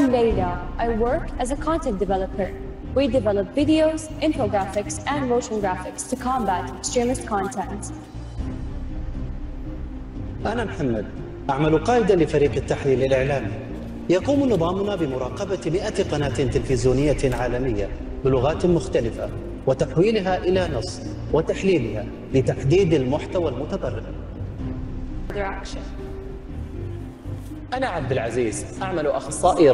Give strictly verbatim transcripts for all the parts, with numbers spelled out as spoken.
am Leila. I work as a content developer. We develop videos, infographics, and motion graphics to combat extremist content. أنا محمد، أعمل قائدا لفريق التحليل الإعلامي. يقوم نظامنا بمراقبة مئة قناة تلفزيونية عالمية بلغات مختلفة وتحويلها إلى نص وتحليلها لتحديد المحتوى المتطرف. أنا عبد العزيز، أعمل أخصائي.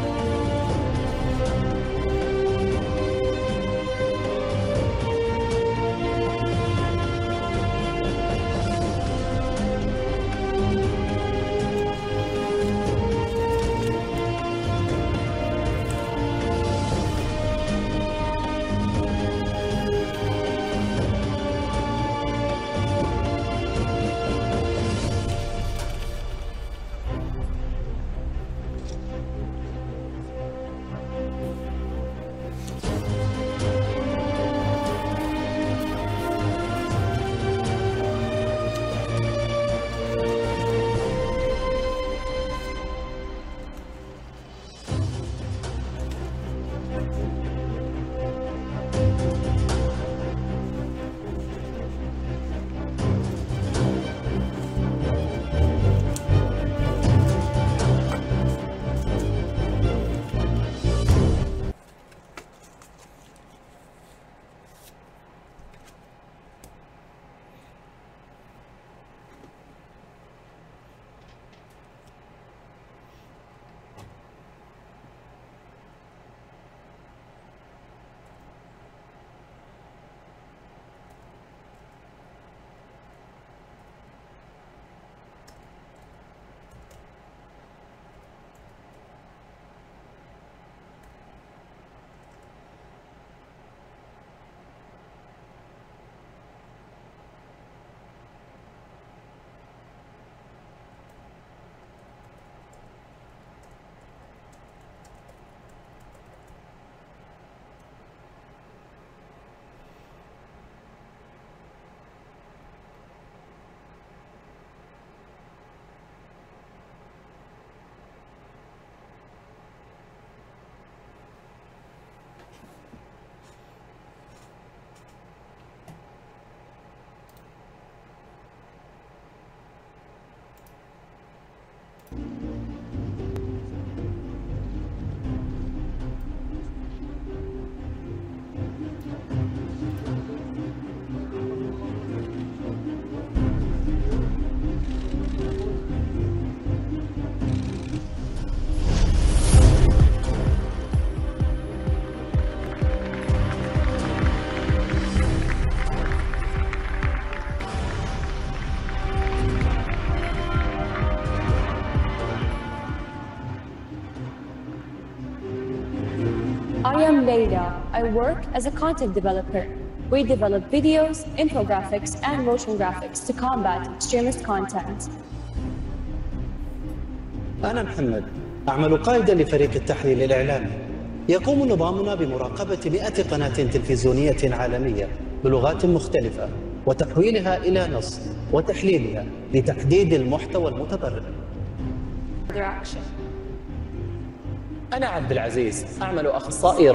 I am Leila. I work as a content developer. We develop videos, infographics, and motion graphics to combat extremist content. أنا محمد، أعمل قائدا لفريق التحليل الإعلامي. يقوم نظامنا بمراقبة مئة قناة تلفزيونية عالمية بلغات مختلفة وتحويلها إلى نص وتحليلها لتحديد المحتوى المتطرف. أنا عبد العزيز، أعمل أخصائي.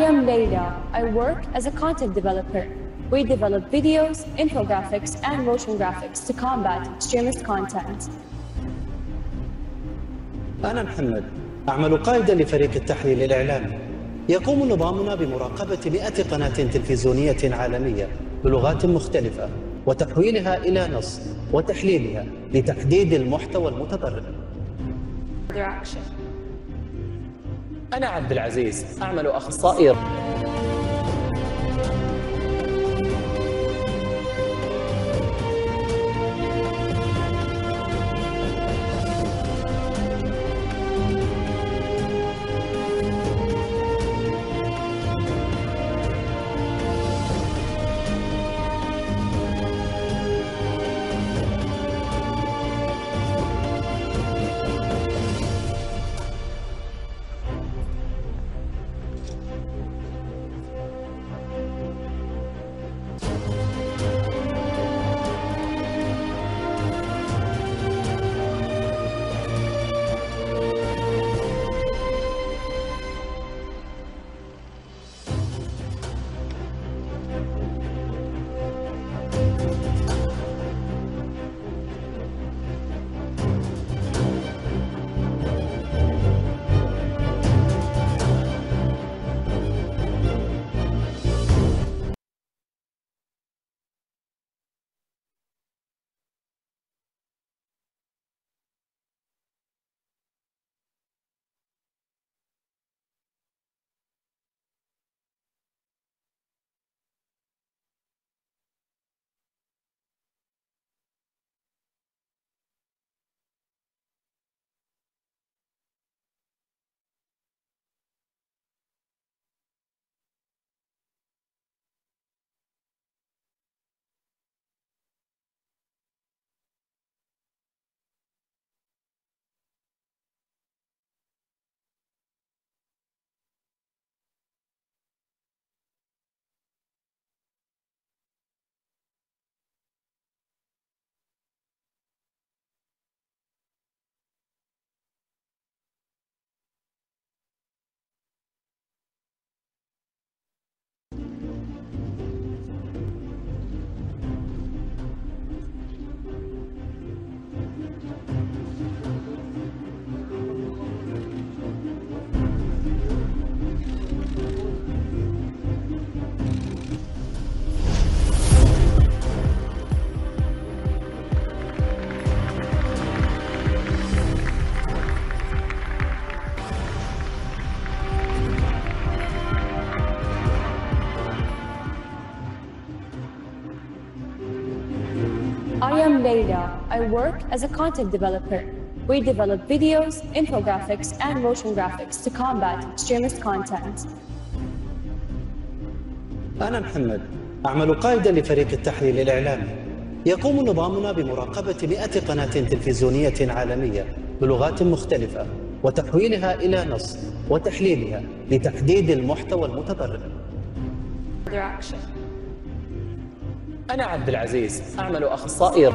am Leila. I work as a content developer. We develop videos, infographics, and motion graphics to combat extremist content. أنا محمد، أعمل قائدا لفريق التحليل الإعلامي. يقوم نظامنا بمراقبة مئة قناة تلفزيونية عالمية بلغات مختلفة وتحويلها إلى نص وتحليلها لتحديد المحتوى المتطرف. أنا عبد العزيز، أعمل أخصائي. I am Leila. I work as a content developer. We develop videos, infographics, and motion graphics to combat extremist content. أنا محمد، أعمل قائدا لفريق التحليل الإعلامي. يقوم نظامنا بمراقبة مئة قناة تلفزيونية عالمية بلغات مختلفة وتحويلها إلى نص وتحليلها لتحديد المحتوى المتطرف. أنا عبد العزيز، أعمل أخصائي.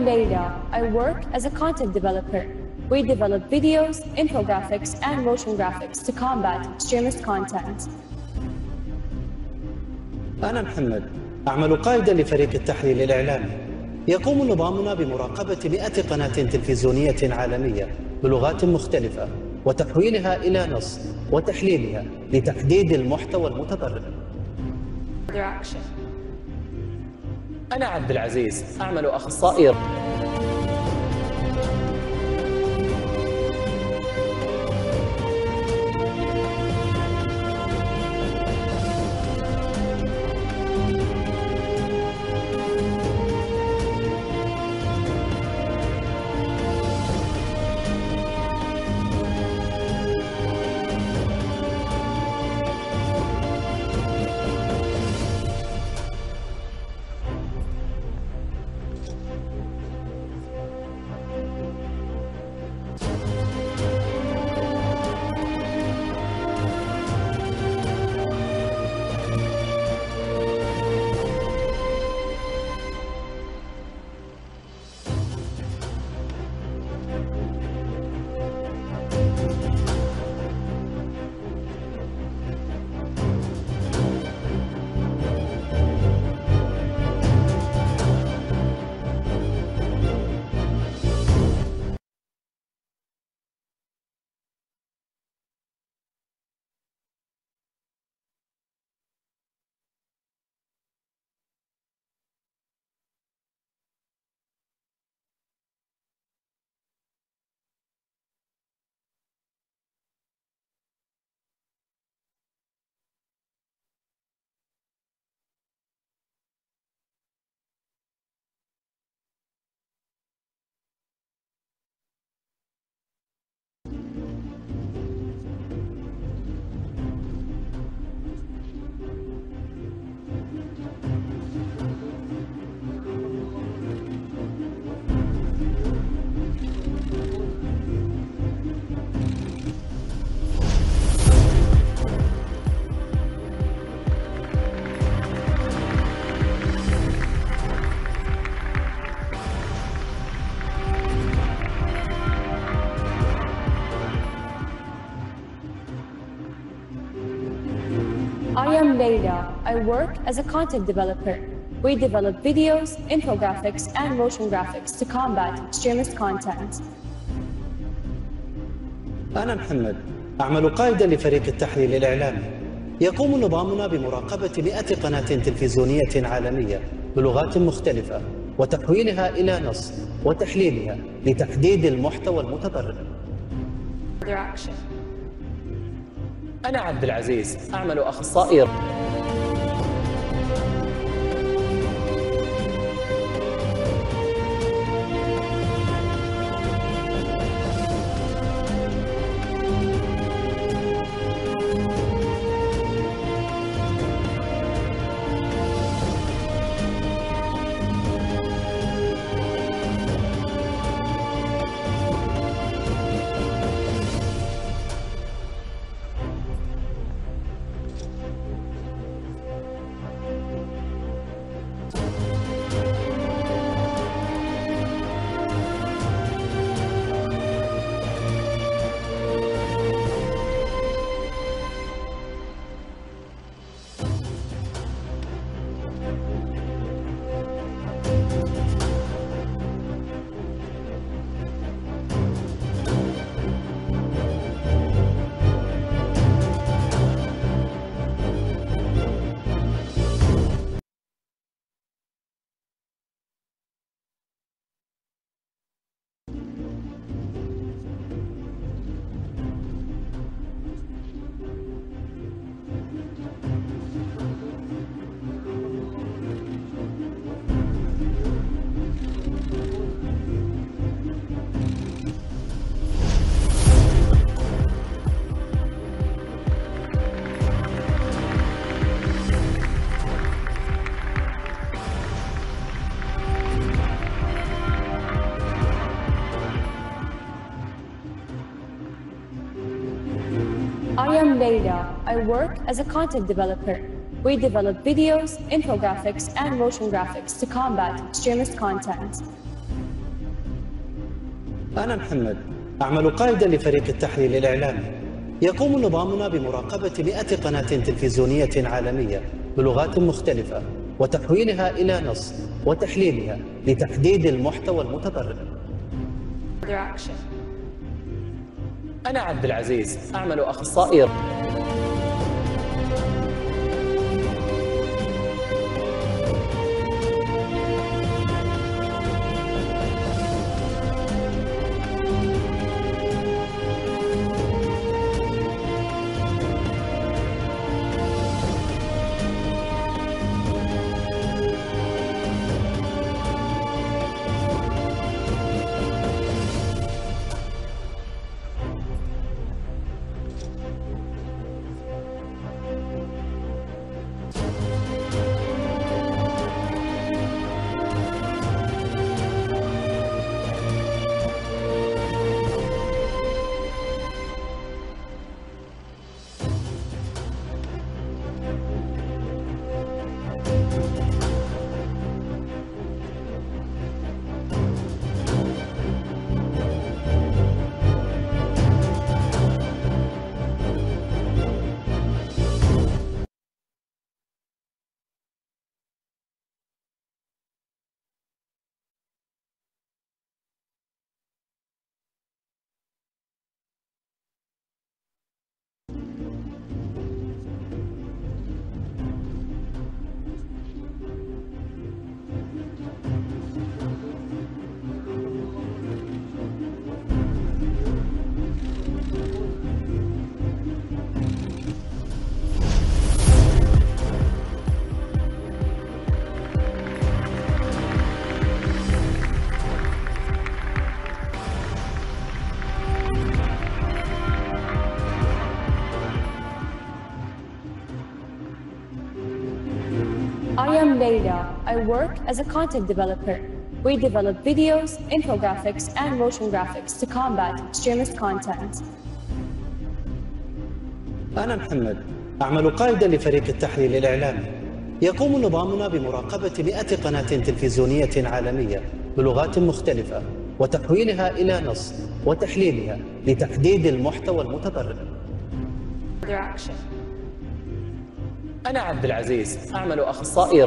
am Leila. I work as a content developer. We develop videos, infographics, and motion graphics to combat extremist content. أنا محمد، أعمل قائدا لفريق التحليل الإعلامي. يقوم نظامنا بمراقبة مئة قناة تلفزيونية عالمية بلغات مختلفة وتحويلها إلى نص وتحليلها لتحديد المحتوى المتطرف. أنا عبد العزيز، أعمل أخصائي. I am Leila. I work as a content developer. We develop videos, infographics, and motion graphics to combat extremist content. أنا محمد، أعمل قائدا لفريق التحليل الإعلامي. يقوم نظامنا بمراقبة مئة قناة تلفزيونية عالمية بلغات مختلفة وتحويلها إلى نص وتحليلها لتحديد المحتوى المتطرف. أنا عبد العزيز، أعمل أخصائي. I am Leila. I work as a content developer. We develop videos, infographics, and motion graphics to combat extremist content. أنا محمد، أعمل قائدا لفريق التحليل الإعلامي. يقوم نظامنا بمراقبة مئة قناة تلفزيونية عالمية بلغات مختلفة وتحويلها إلى نص وتحليلها لتحديد المحتوى المتطرف. أنا عبد العزيز، أعمل أخصائي. I am Layla. I work as a content developer. We develop videos, infographics, and motion graphics to combat extremist content. أنا محمد، أعمل قائدا لفريق التحليل الإعلامي. يقوم نظامنا بمراقبة مئة قناة تلفزيونية عالمية بلغات مختلفة وتحويلها إلى نص وتحليلها لتحديد المحتوى المتطرف. أنا عبد العزيز، أعمل أخصائي.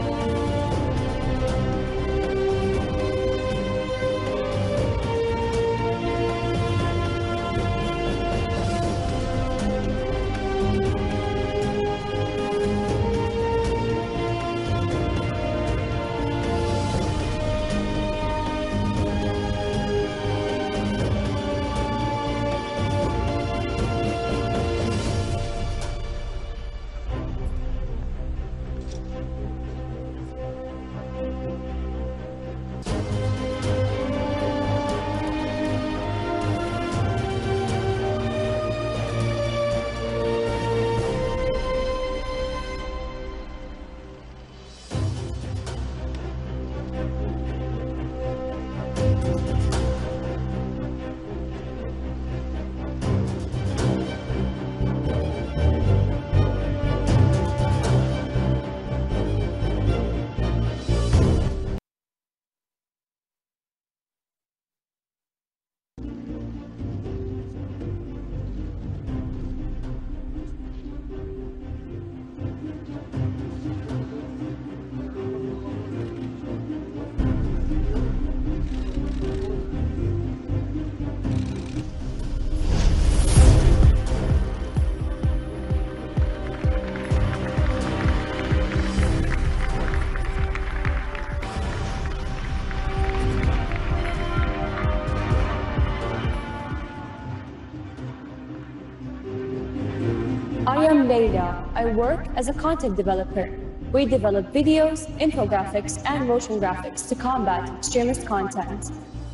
I am Layla. I work as a content developer. We develop videos, infographics, and motion graphics to combat extremist content.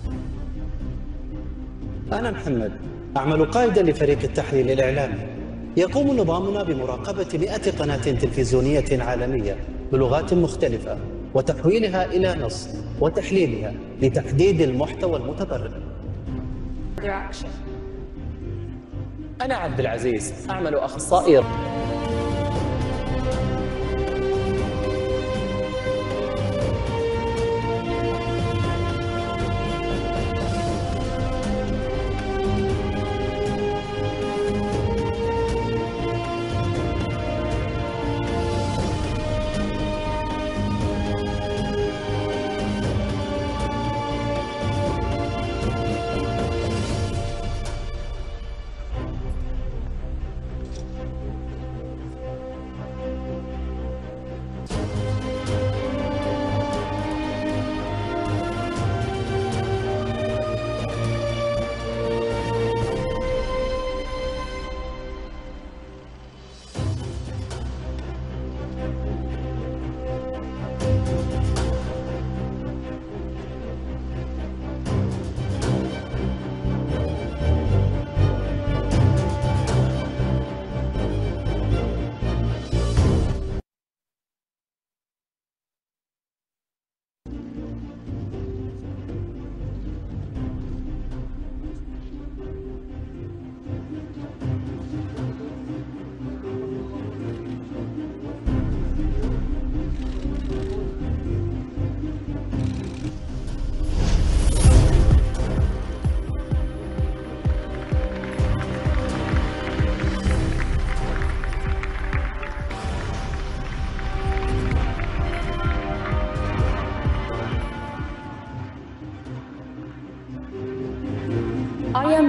أنا محمد، أعمل قائدا لفريق التحليل الإعلامي. يقوم نظامنا بمراقبة مئة قناة تلفزيونية عالمية بلغات مختلفة وتحويلها إلى نص وتحليلها لتحديد المحتوى المتطرف. أنا عبد العزيز، أعمل أخصائي.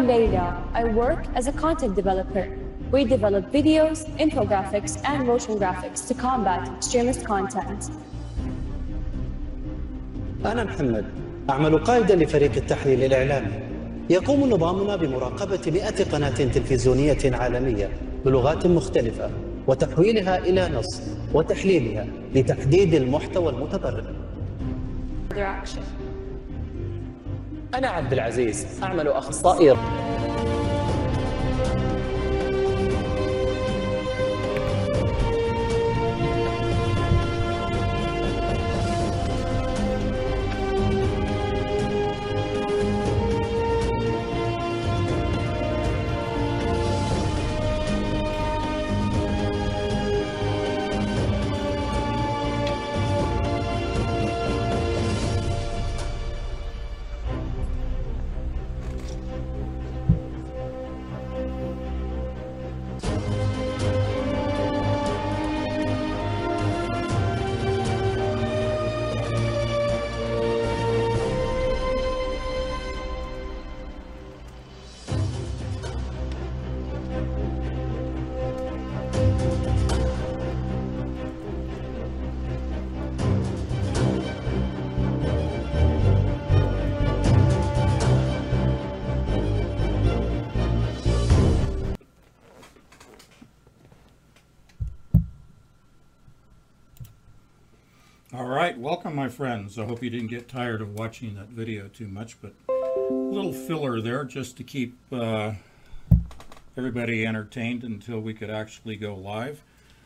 Leila. I work as a content developer. We develop videos, infographics, and motion graphics to combat extremist content. أنا محمد، أعمل قائدا لفريق التحليل الإعلامي. يقوم نظامنا بمراقبة مئة قناة تلفزيونية عالمية بلغات مختلفة وتحويلها إلى نص وتحليلها لتحديد المحتوى المتطرف. أنا عبد العزيز، أعمل أخصائي. All right, welcome my friends. I hope you didn't get tired of watching that video too much, but a little filler there just to keep uh, everybody entertained until we could actually go live.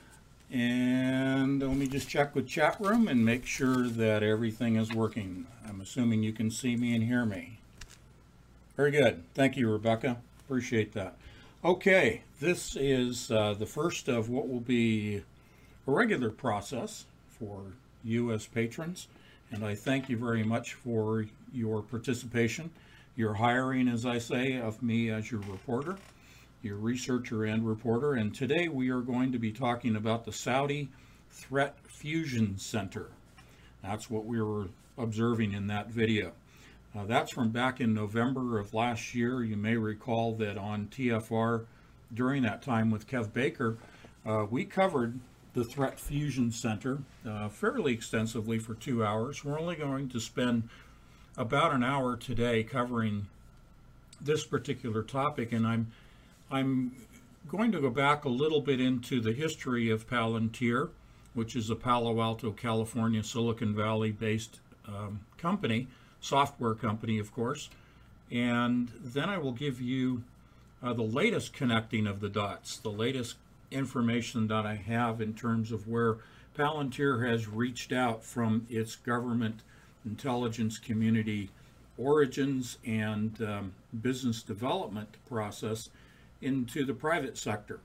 And let me just check with chat room and make sure that everything is working. I'm assuming you can see me and hear me. Very good. Thank you, Rebecca. Appreciate that. Okay, this is uh, the first of what will be a regular process for U S patrons, and I thank you very much for your participation, your hiring, as I say, of me as your reporter, your researcher and reporter. And today we are going to be talking about the Saudi Threat Fusion Center. That's what we were observing in that video. Uh, that's from back in November of last year. You may recall that on T F R during that time with Kev Baker, uh, we covered the Threat Fusion Center uh, fairly extensively for two hours. We're only going to spend about an hour today covering this particular topic, and I'm I'm going to go back a little bit into the history of Palantir, which is a Palo Alto, California, Silicon Valley based um, company, software company, of course, and then I will give you uh, the latest connecting of the dots, the latest information that I have in terms of where Palantir has reached out from its government intelligence community origins and um, business development process into the private sector.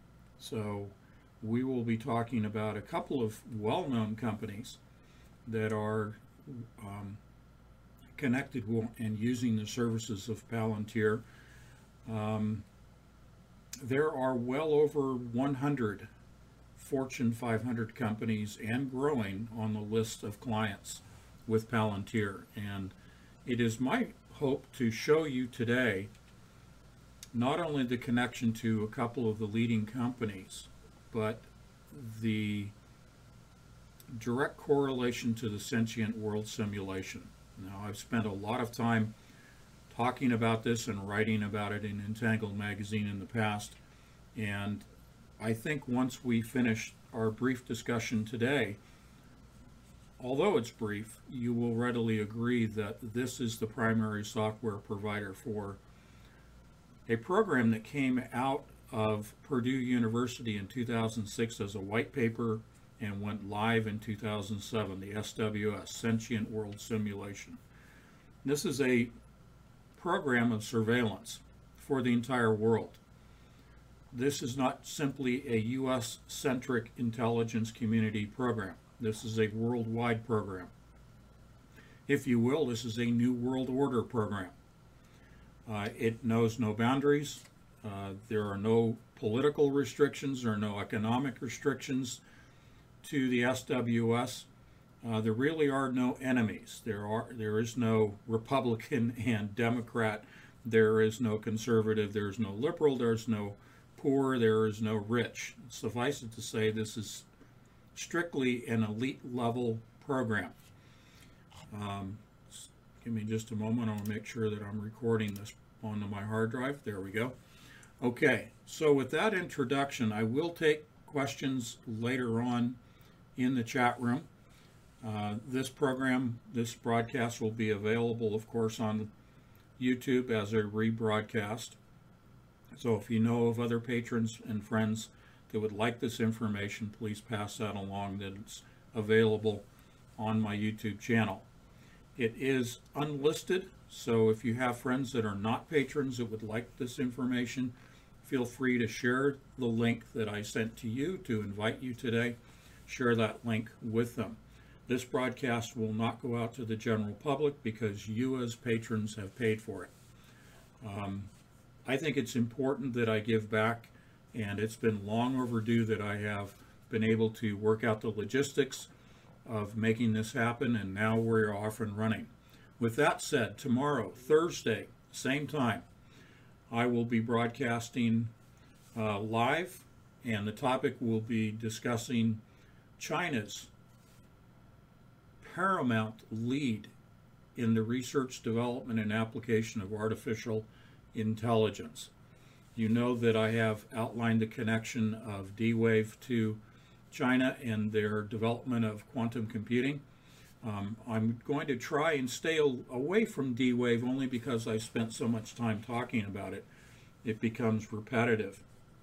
So we will be talking about a couple of well-known companies that are um, connected and using the services of Palantir. Um, There are well over one hundred Fortune five hundred companies and growing on the list of clients with Palantir. And it is my hope to show you today not only the connection to a couple of the leading companies, but the direct correlation to the sentient world simulation. Now, I've spent a lot of time talking about this and writing about it in Entangled magazine in the past, and I think once we finish our brief discussion today, although it's brief, you will readily agree that this is the primary software provider for a program that came out of Purdue University in two thousand six as a white paper and went live in two thousand seven, the S W S, Sentient World Simulation. This is a program of surveillance for the entire world. This is not simply a U S-centric intelligence community program. This is a worldwide program. If you will, this is a new world order program. Uh, it knows no boundaries. Uh, there are no political restrictions. There are no economic restrictions to the S W S. Uh, there really are no enemies. There are there is no Republican and Democrat There is no conservative, there's no liberal, there's no poor, there is no rich. Suffice it to say, this is strictly an elite level program. Um, give me just a moment. I want to make sure that I'm recording this onto my hard drive. There we go. Okay, so with that introduction, I will take questions later on in the chat room. Uh, this program, this broadcast will be available, of course, on YouTube as a rebroadcast. So if you know of other patrons and friends that would like this information, please pass that along, that it's available on my YouTube channel. It is unlisted, so if you have friends that are not patrons that would like this information, feel free to share the link that I sent to you to invite you today. Share that link with them. This broadcast will not go out to the general public because you as patrons have paid for it. Um, I think it's important that I give back, and it's been long overdue that I have been able to work out the logistics of making this happen, and now we're off and running. With that said, tomorrow, Thursday, same time, I will be broadcasting uh, live, and the topic will be discussing China's paramount lead in the research, development, and application of artificial intelligence. You know that I have outlined the connection of D-Wave to China and their development of quantum computing. Um, I'm going to try and stay away from D-Wave only because I spent so much time talking about it. It becomes repetitive.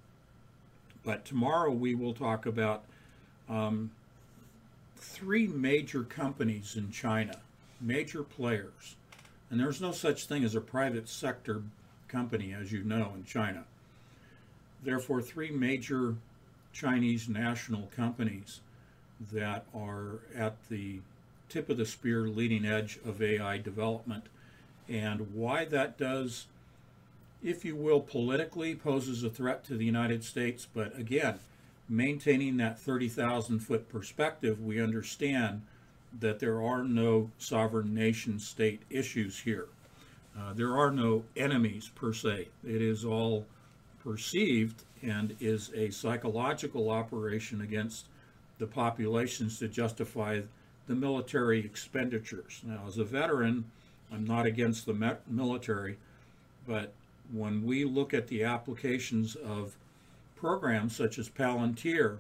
But tomorrow we will talk about um, three major companies in China, major players. And there's no such thing as a private sector company, as you know, in China. Therefore, three major Chinese national companies that are at the tip of the spear, leading edge of A I development, and why that does, if you will, politically poses a threat to the United States. But again, maintaining that thirty thousand foot perspective, we understand that there are no sovereign nation state issues here. Uh, there are no enemies per se. It is all perceived and is a psychological operation against the populations to justify the military expenditures. Now, as a veteran, I'm not against the military, but when we look at the applications of programs such as Palantir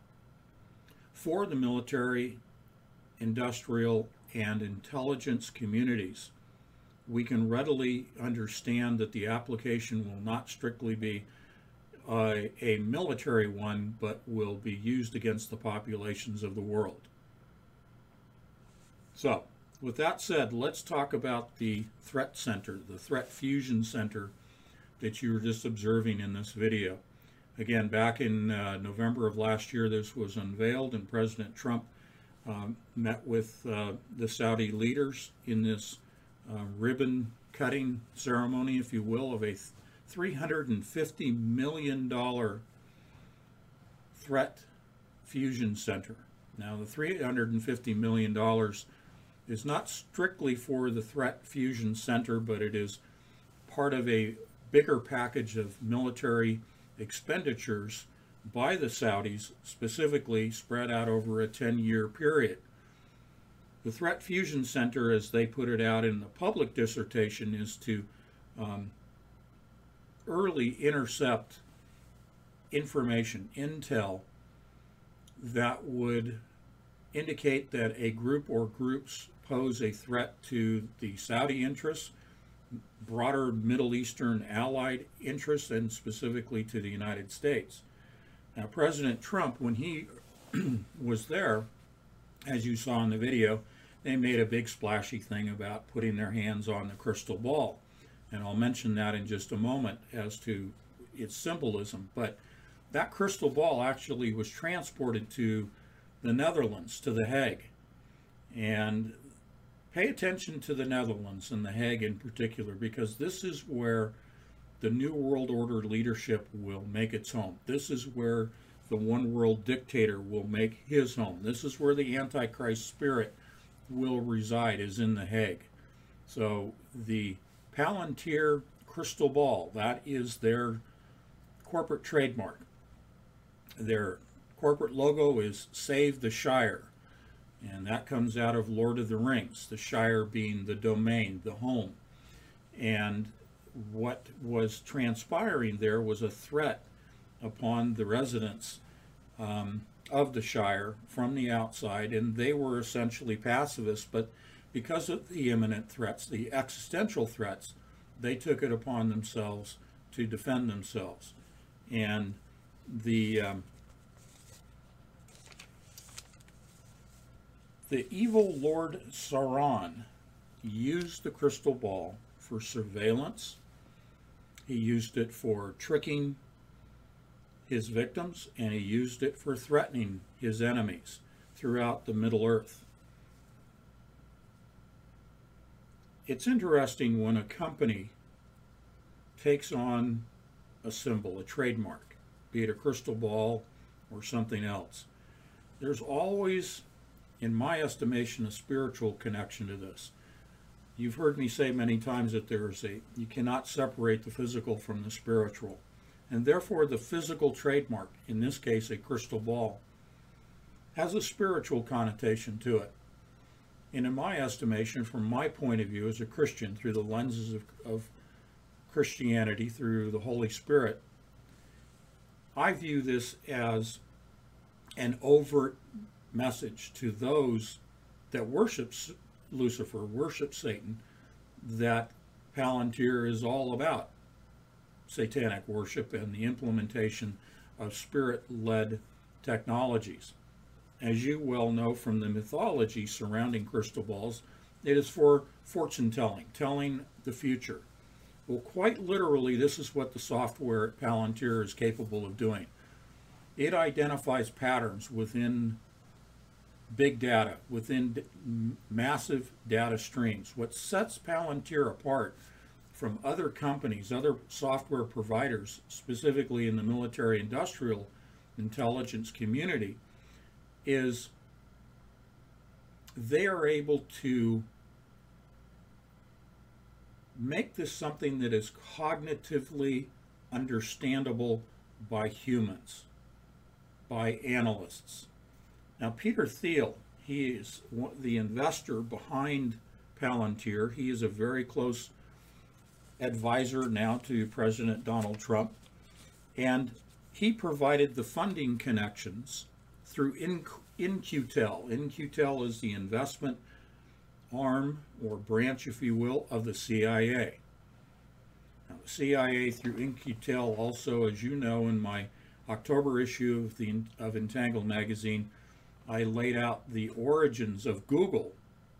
for the military, industrial, and intelligence communities, we can readily understand that the application will not strictly be uh, a military one, but will be used against the populations of the world. So, with that said, let's talk about the threat center, the threat fusion center that you were just observing in this video. Again, back in uh, November of last year, this was unveiled, and President Trump um, met with uh, the Saudi leaders in this uh, ribbon cutting ceremony, if you will, of a three hundred fifty million dollars threat fusion center. Now, the three hundred fifty million dollars is not strictly for the threat fusion center, but it is part of a bigger package of military expenditures by the Saudis, specifically spread out over a ten year period. The Threat Fusion Center, as they put it out in the public dissertation, is to um, early intercept information, intel, that would indicate that a group or groups pose a threat to the Saudi interests, broader Middle Eastern allied interests, and specifically to the United States. Now, President Trump, when he was there, as you saw in the video, they made a big splashy thing about putting their hands on the crystal ball. And I'll mention that in just a moment as to its symbolism. But that crystal ball actually was transported to the Netherlands, to The Hague. And pay attention to the Netherlands and The Hague in particular, because this is where the New World Order leadership will make its home. This is where the one world dictator will make his home. This is where the Antichrist spirit will reside, is in The Hague. So the Palantir crystal ball. That is their corporate trademark. Their corporate logo is Save the Shire, and that comes out of Lord of the Rings, the Shire being the domain, the home. And what was transpiring there was a threat upon the residents um, of the Shire from the outside, and they were essentially pacifists, but because of the imminent threats, the existential threats, they took it upon themselves to defend themselves. And the um, the evil Lord Sauron used the crystal ball for surveillance. He used it for tricking his victims, and he used it for threatening his enemies throughout the Middle Earth. It's interesting when a company takes on a symbol, a trademark, be it a crystal ball or something else. There's always, in my estimation, a spiritual connection to this. You've heard me say many times that there's a, you cannot separate the physical from the spiritual. And therefore the physical trademark, in this case a crystal ball, has a spiritual connotation to it. And in my estimation, from my point of view as a Christian, through the lenses of, of Christianity, through the Holy Spirit, I view this as an overt message to those that worship Lucifer, worship Satan, that Palantir is all about satanic worship and the implementation of spirit-led technologies. As you well know from the mythology surrounding crystal balls, it is for fortune telling, telling the future. Well, quite literally, this is what the software at Palantir is capable of doing. It identifies patterns within big data, within massive data streams. What sets Palantir apart from other companies, other software providers, specifically in the military industrial intelligence community, is they are able to make this something that is cognitively understandable by humans, by analysts. Now, Peter Thiel, he is the investor behind Palantir. He is a very close advisor now to President Donald Trump, and he provided the funding connections through In In-Q-Tel. In-Q-Tel is the investment arm or branch, if you will, of the C I A. Now, the C I A through In-Q-Tel also, as you know, in my October issue of the of Entangled magazine, I laid out the origins of Google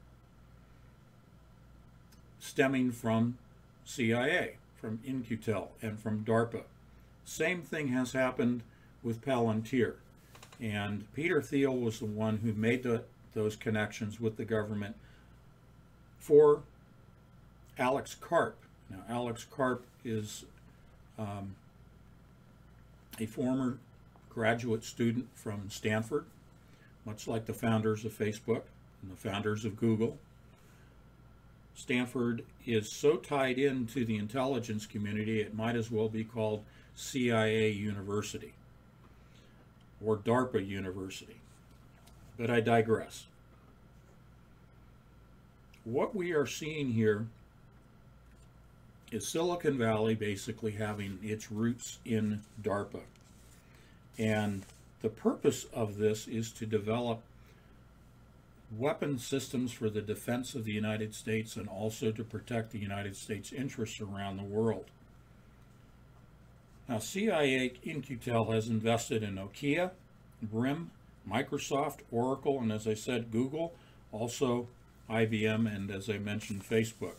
stemming from C I A, from In-Q-Tel, and from DARPA. Same thing has happened with Palantir. And Peter Thiel was the one who made the, those connections with the government for Alex Karp. Now, Alex Karp is um, a former graduate student from Stanford, much like the founders of Facebook and the founders of Google. Stanford is so tied into the intelligence community, it might as well be called C I A University or DARPA University. But I digress. What we are seeing here is Silicon Valley basically having its roots in DARPA. And the purpose of this is to develop weapon systems for the defense of the United States and also to protect the United States interests around the world. Now, C I A In-Q-Tel has invested in Nokia, Brim, Microsoft, Oracle, and as I said, Google, also I B M, and as I mentioned, Facebook.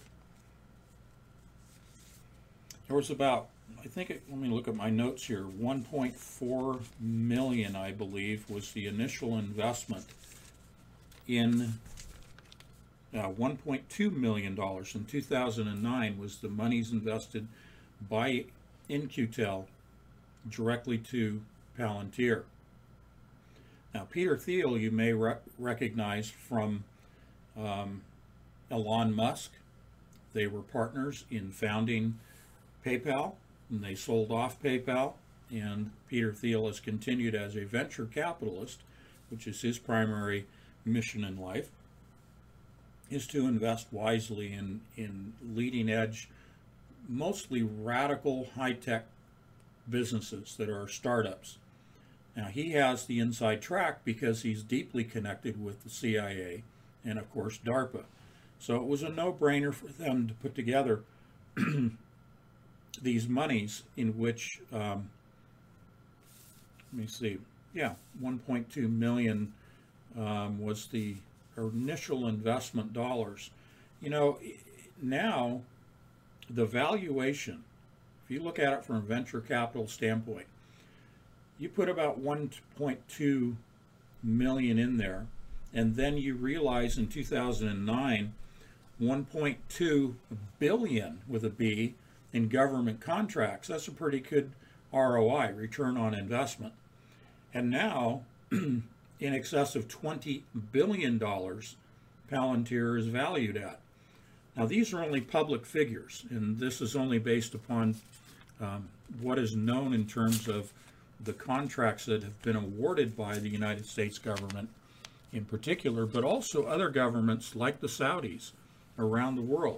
There was about, I think, it, let me look at my notes here, one point four million, I believe, was the initial investment in uh, one point two million dollars in two thousand nine was the monies invested by In-Q-Tel directly to Palantir. Now, Peter Thiel, you may re recognize from um, Elon Musk. They were partners in founding PayPal, and they sold off PayPal, and Peter Thiel has continued as a venture capitalist, which is his primary mission in life, is to invest wisely in, in leading edge, mostly radical high-tech businesses that are startups. Now, he has the inside track because he's deeply connected with the C I A and, of course, DARPA. So it was a no-brainer for them to put together these monies in which, um, let me see, yeah, one point two million um, was the initial investment dollars. You know, now the valuation, if you look at it from a venture capital standpoint, you put about one point two million in there, and then you realize in two thousand nine, one point two billion with a B in government contracts. That's a pretty good R O I, return on investment. And now, in excess of twenty billion dollars, Palantir is valued at. Now, these are only public figures, and this is only based upon um, what is known in terms of the contracts that have been awarded by the United States government in particular, but also other governments like the Saudis around the world.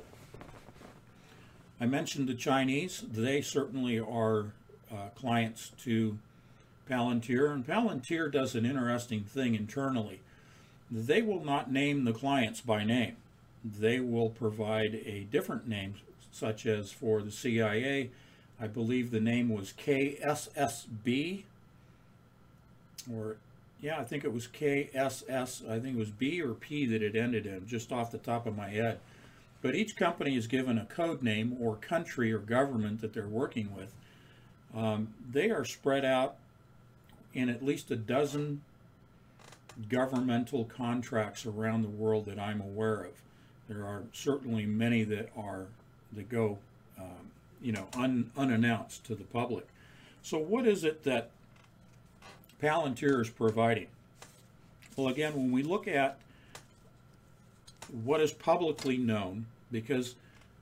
I mentioned the Chinese. They certainly are uh, clients to Palantir, and Palantir does an interesting thing internally. They will not name the clients by name. They will provide a different name, such as for the C I A, I believe the name was K S S B, or yeah, I think it was K S S, I think it was B or P that it ended in, just off the top of my head. But each company is given a code name or country or government that they're working with. Um, they are spread out in at least a dozen governmental contracts around the world that I'm aware of. There are certainly many that are that go, um, you know, un, unannounced to the public. So what is it that Palantir is providing? Well, again, when we look at what is publicly known, because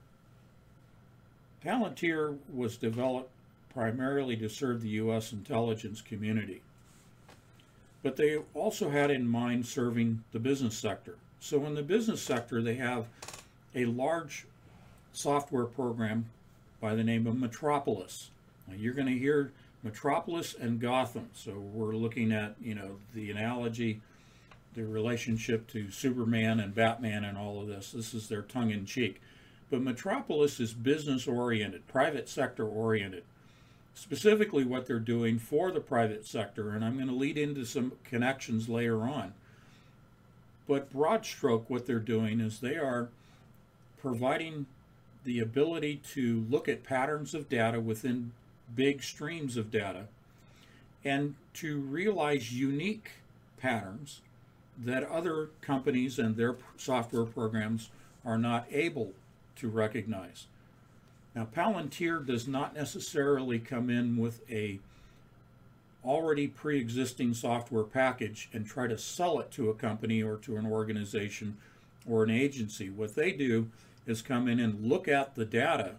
Palantir was developed primarily to serve the U S intelligence community, but they also had in mind serving the business sector. So in the business sector, they have a large software program by the name of Metropolis. Now, you're going to hear Metropolis and Gotham. So we're looking at, you know, the analogy, the relationship to Superman and Batman and all of this. This is their tongue-in-cheek. But Metropolis is business-oriented, private sector-oriented. Specifically what they're doing for the private sector, and I'm going to lead into some connections later on. But broad stroke, what they're doing is they are providing the ability to look at patterns of data within big streams of data and to realize unique patterns that other companies and their software programs are not able to recognize. Now, Palantir does not necessarily come in with a already pre-existing software package and try to sell it to a company or to an organization or an agency. What they do is come in and look at the data,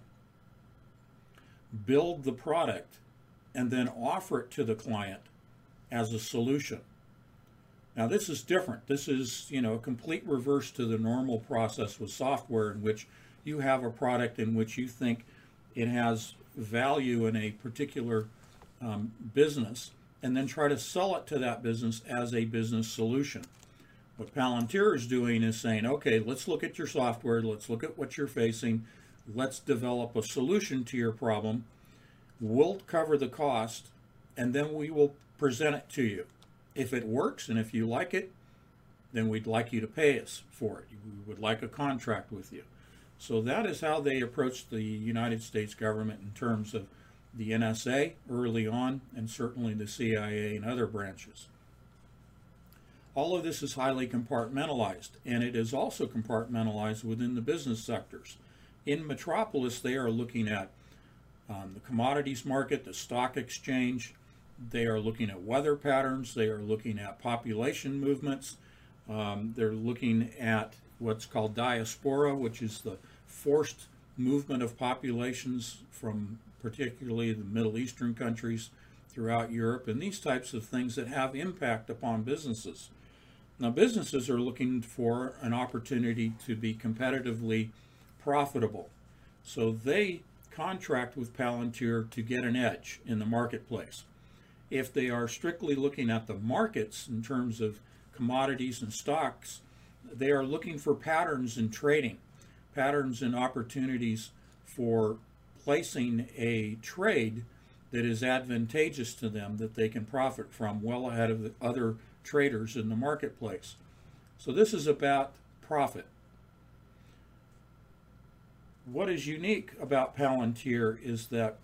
build the product, and then offer it to the client as a solution. Now, this is different. This is, you know, a complete reverse to the normal process with software, in which you have a product in which you think it has value in a particular um, business, and then try to sell it to that business as a business solution. What Palantir is doing is saying, okay, let's look at your software, let's look at what you're facing, let's develop a solution to your problem, we'll cover the cost, and then we will present it to you. If it works and if you like it, then we'd like you to pay us for it. We would like a contract with you. So that is how they approached the United States government in terms of the N S A early on, and certainly the C I A and other branches. All of this is highly compartmentalized, and it is also compartmentalized within the business sectors. In Metropolis, they are looking at um, the commodities market, the stock exchange. They are looking at weather patterns. They are looking at population movements. Um, they're looking at what's called diaspora, which is the forced movement of populations from particularly the Middle Eastern countries throughout Europe, and these types of things that have impact upon businesses. Now, businesses are looking for an opportunity to be competitively profitable, so they contract with Palantir to get an edge in the marketplace. If they are strictly looking at the markets in terms of commodities and stocks, they are looking for patterns in trading, patterns and opportunities for placing a trade that is advantageous to them, that they can profit from well ahead of the other traders in the marketplace. So this is about profit. What is unique about Palantir is that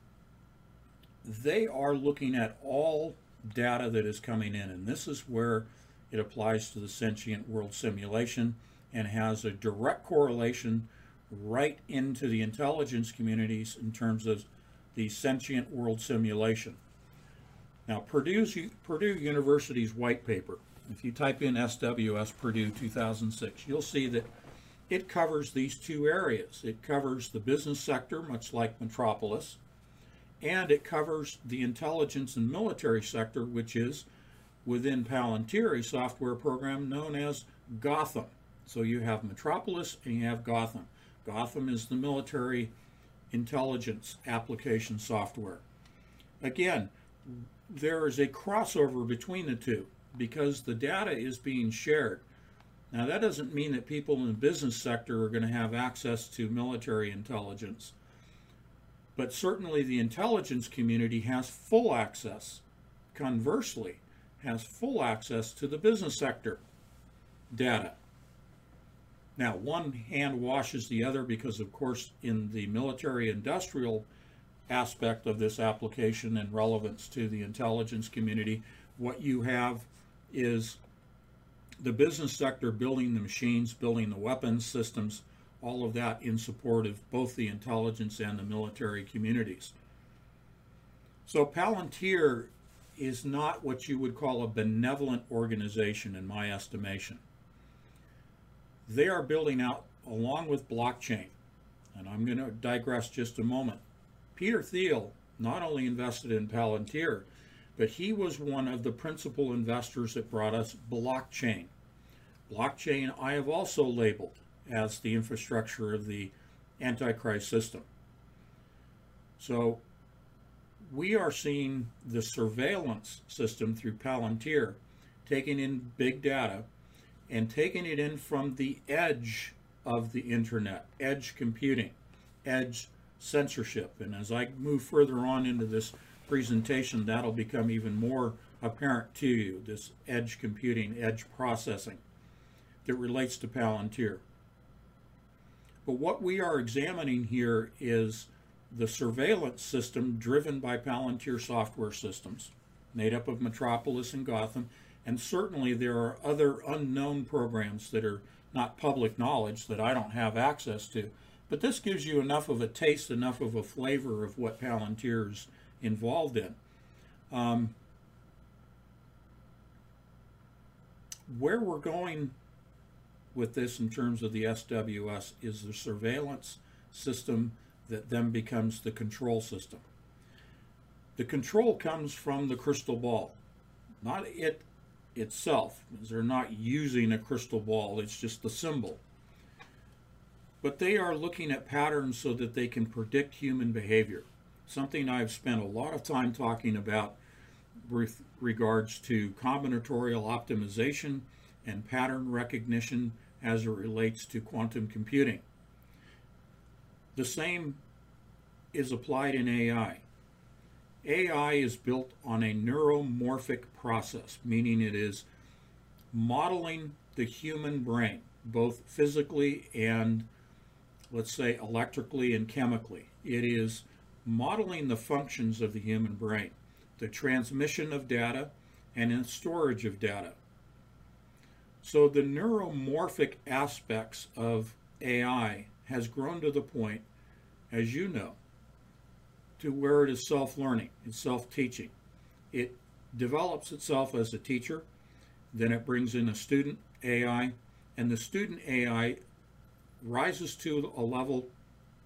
they are looking at all data that is coming in, and this is where it applies to the sentient world simulation and has a direct correlation right into the intelligence communities in terms of the sentient world simulation. Now, Purdue's, Purdue University's white paper, if you type in S W S Purdue two thousand six, you'll see that it covers these two areas. It covers the business sector, much like Metropolis, and it covers the intelligence and military sector, which is within Palantir, a software program known as Gotham. So you have Metropolis and you have Gotham. Gotham is the military intelligence application software. Again, there is a crossover between the two because the data is being shared. Now, that doesn't mean that people in the business sector are going to have access to military intelligence, but certainly the intelligence community has full access, conversely, has full access to the business sector data. Now, one hand washes the other because, of course, in the military industrial aspect of this application and relevance to the intelligence community, what you have is the business sector building the machines, building the weapons systems, all of that in support of both the intelligence and the military communities. So Palantir is not what you would call a benevolent organization in my estimation. They are building out along with blockchain, and I'm going to digress just a moment. Peter Thiel not only invested in Palantir, but he was one of the principal investors that brought us blockchain. Blockchain I have also labeled as the infrastructure of the Antichrist system. So we are seeing the surveillance system through Palantir taking in big data and taking it in from the edge of the internet, edge computing, edge censorship. And as I move further on into this presentation, that'll become even more apparent to you, this edge computing, edge processing that relates to Palantir. But what we are examining here is the surveillance system driven by Palantir software systems, made up of Metropolis and Gotham, and certainly there are other unknown programs that are not public knowledge that I don't have access to. But this gives you enough of a taste, enough of a flavor of what Palantir is involved in. Um, where we're going with this in terms of the S W S is the surveillance system that then becomes the control system. The control comes from the crystal ball, not it itself, because they're not using a crystal ball, it's just the symbol. But they are looking at patterns so that they can predict human behavior, something I've spent a lot of time talking about with regards to combinatorial optimization and pattern recognition as it relates to quantum computing. The same is applied in A I. A I is built on a neuromorphic process, meaning it is modeling the human brain, both physically and, let's say, electrically and chemically. It is modeling the functions of the human brain, the transmission of data and the storage of data. So the neuromorphic aspects of A I has grown to the point, as you know, to where it is self-learning, it's self-teaching. It develops itself as a teacher, then it brings in a student A I, and the student A I rises to a level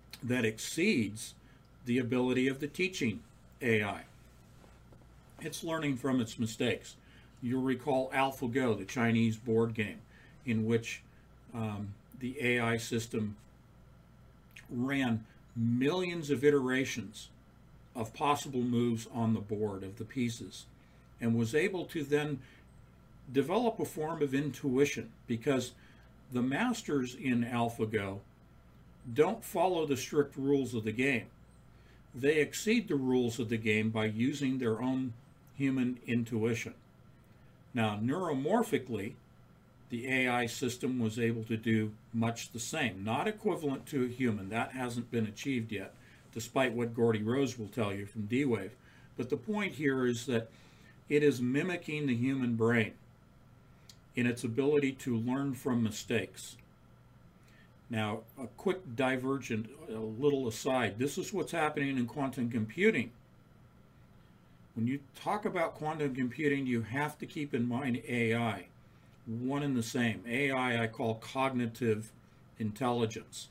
that exceeds the ability of the teaching A I. It's learning from its mistakes. You'll recall AlphaGo, the Chinese board game, in which um, the A I system ran millions of iterations of possible moves on the board of the pieces, and was able to then develop a form of intuition, because the masters in AlphaGo don't follow the strict rules of the game. They exceed the rules of the game by using their own human intuition. Now, neuromorphically, the A I system was able to do much the same, not equivalent to a human. That hasn't been achieved yet, despite what Gordy Rose will tell you from D-Wave. But the point here is that it is mimicking the human brain in its ability to learn from mistakes. Now, a quick divergent, a little aside, this is what's happening in quantum computing. When you talk about quantum computing, you have to keep in mind A I, one and the same. A I I call cognitive intelligence.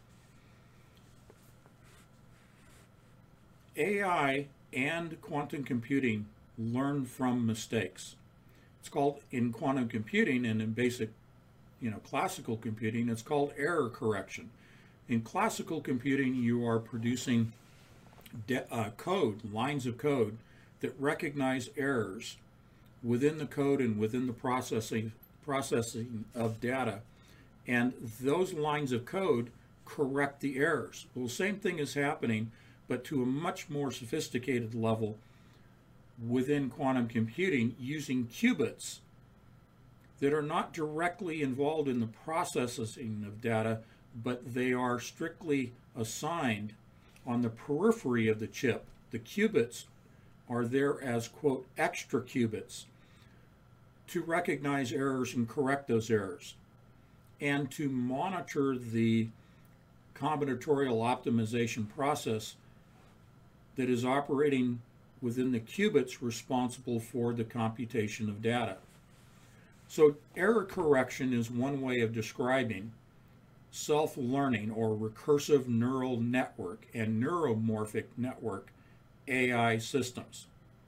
A I and quantum computing learn from mistakes. It's called, in quantum computing and in basic, you know, classical computing, it's called error correction. In classical computing, you are producing de uh, code, lines of code that recognize errors within the code and within the processing processing of data, and those lines of code correct the errors. Well, the same thing is happening, but to a much more sophisticated level within quantum computing, using qubits that are not directly involved in the processing of data, but they are strictly assigned on the periphery of the chip. The qubits are there as, quote, extra qubits to recognize errors and correct those errors, and to monitor the combinatorial optimization process that is operating within the qubits responsible for the computation of data. So error correction is one way of describing self-learning or recursive neural network and neuromorphic network A I systems.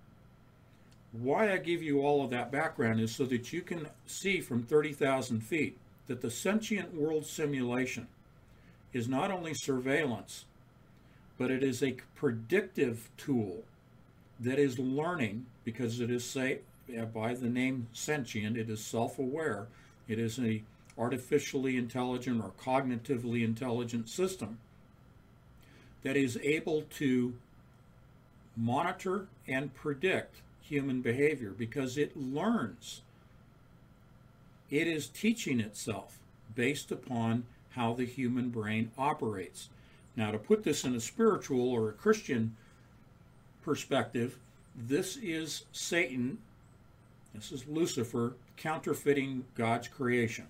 Why I give you all of that background is so that you can see from thirty thousand feet that the sentient world simulation is not only surveillance, but it is a predictive tool that is learning, because it is, say, by the name sentient, it is self-aware. It is a artificially intelligent or cognitively intelligent system that is able to monitor and predict human behavior, because it learns. It is teaching itself based upon how the human brain operates. Now, to put this in a spiritual or a Christian perspective, this is Satan, this is Lucifer, counterfeiting God's creation.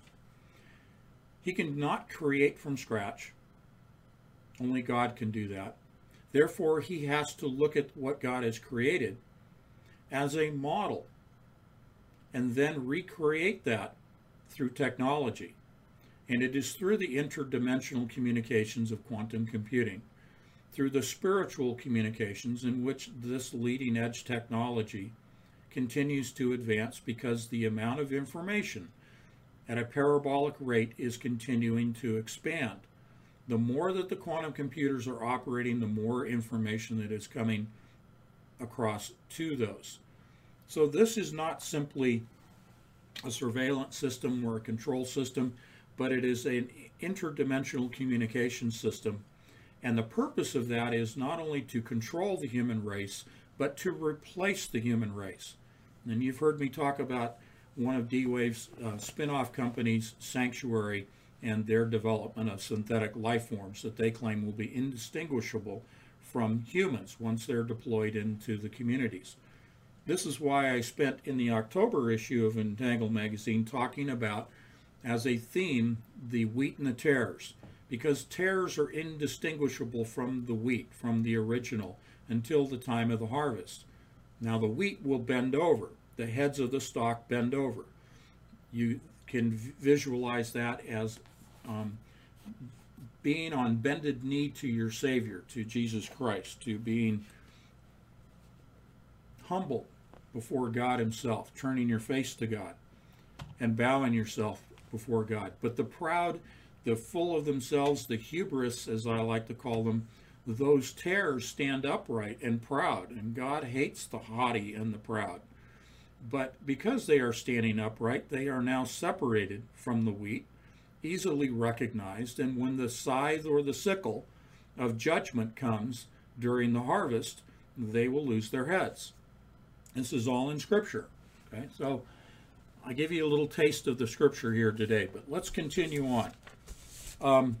He cannot create from scratch. Only God can do that. Therefore, he has to look at what God has created as a model and then recreate that through technology. And it is through the interdimensional communications of quantum computing, through the spiritual communications in which this leading edge technology continues to advance, because the amount of information at a parabolic rate is continuing to expand. The more that the quantum computers are operating, the more information that is coming across to those. So this is not simply a surveillance system or a control system, but it is an interdimensional communication system. And the purpose of that is not only to control the human race, but to replace the human race. And you've heard me talk about one of D-Wave's uh, spin-off companies, Sanctuary, and their development of synthetic life forms that they claim will be indistinguishable from humans once they're deployed into the communities. This is why I spent in the October issue of Entangle magazine talking about, as a theme, the wheat and the tares, because tares are indistinguishable from the wheat, from the original, until the time of the harvest. Now the wheat will bend over. The heads of the stalk bend over. You can visualize that as um, being on bended knee to your Savior, to Jesus Christ, to being humble before God himself, turning your face to God and bowing yourself before God. But the proud, the full of themselves, the hubris, as I like to call them, those tares stand upright and proud, and God hates the haughty and the proud. But because they are standing upright, they are now separated from the wheat, easily recognized, and when the scythe or the sickle of judgment comes during the harvest, they will lose their heads. This is all in Scripture. Okay, so I give you a little taste of the Scripture here today, but let's continue on. Um,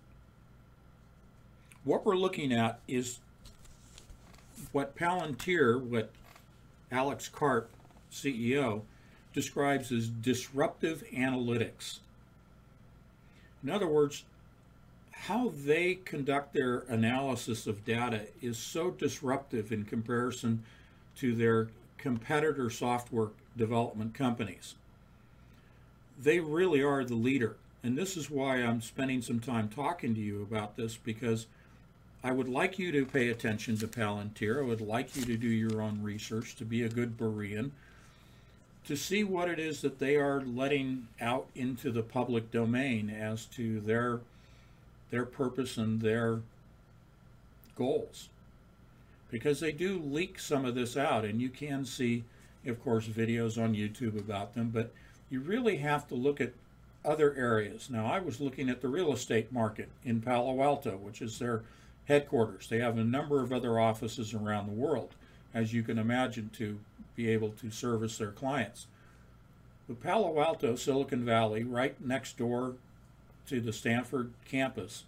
what we're looking at is what Palantir, what Alex Karp, C E O, describes as disruptive analytics. In other words, how they conduct their analysis of data is so disruptive in comparison to their competitor software development companies. They really are the leader. And this is why I'm spending some time talking to you about this, because I would like you to pay attention to Palantir. I would like you to do your own research, to be a good Berean, to see what it is that they are letting out into the public domain as to their, their purpose and their goals. Because they do leak some of this out, and you can see, of course, videos on YouTube about them, but you really have to look at other areas. Now, I was looking at the real estate market in Palo Alto, which is their headquarters. They have a number of other offices around the world, as you can imagine, to be able to service their clients. The Palo Alto, Silicon Valley, right next door to the Stanford campus,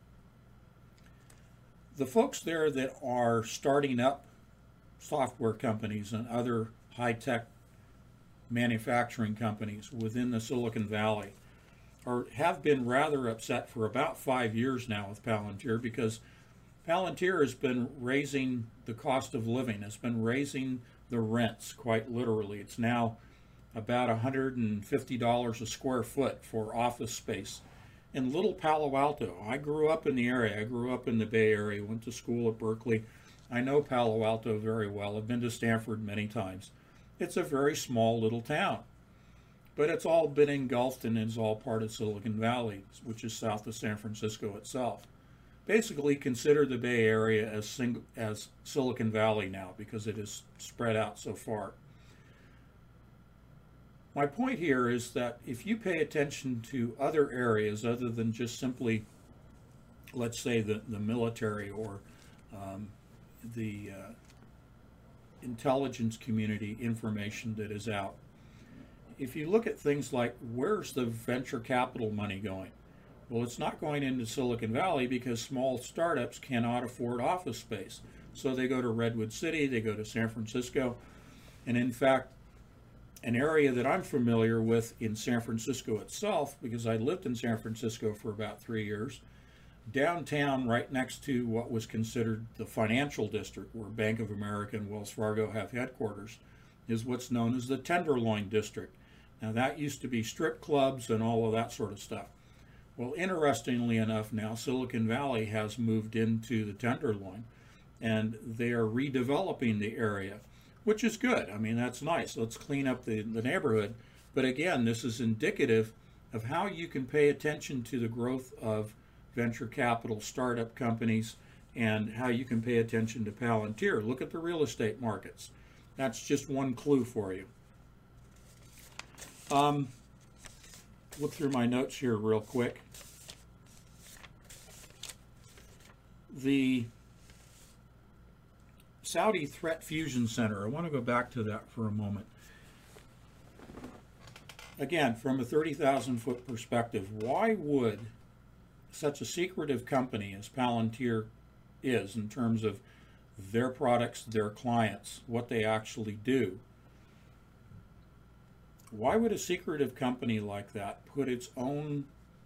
the folks there that are starting up software companies and other high-tech manufacturing companies within the Silicon Valley are, have been rather upset for about five years now with Palantir, because Palantir has been raising the cost of living, has been raising the rents quite literally. It's now about one hundred fifty dollars a square foot for office space. In little Palo Alto, I grew up in the area. I grew up in the Bay Area, went to school at Berkeley. I know Palo Alto very well. I've been to Stanford many times. It's a very small little town, but it's all been engulfed and is all part of Silicon Valley, which is south of San Francisco itself. Basically, consider the Bay Area as, single, as Silicon Valley now, because it is spread out so far. My point here is that if you pay attention to other areas other than just simply, let's say, the, the military or um, the uh, intelligence community information that is out, if you look at things like, where's the venture capital money going? Well, it's not going into Silicon Valley because small startups cannot afford office space. So they go to Redwood City, they go to San Francisco, and in fact, an area that I'm familiar with in San Francisco itself, because I lived in San Francisco for about three years, downtown right next to what was considered the financial district, where Bank of America and Wells Fargo have headquarters, is what's known as the Tenderloin District. Now that used to be strip clubs and all of that sort of stuff. Well, interestingly enough, now Silicon Valley has moved into the Tenderloin, and they are redeveloping the area, which is good. I mean, that's nice. Let's clean up the, the neighborhood. But again, this is indicative of how you can pay attention to the growth of venture capital startup companies and how you can pay attention to Palantir. Look at the real estate markets. That's just one clue for you. Um, look through my notes here real quick. The Saudi Threat Fusion Center, I want to go back to that for a moment. Again, from a thirty thousand foot perspective, why would such a secretive company as Palantir is in terms of their products, their clients, what they actually do, why would a secretive company like that put its own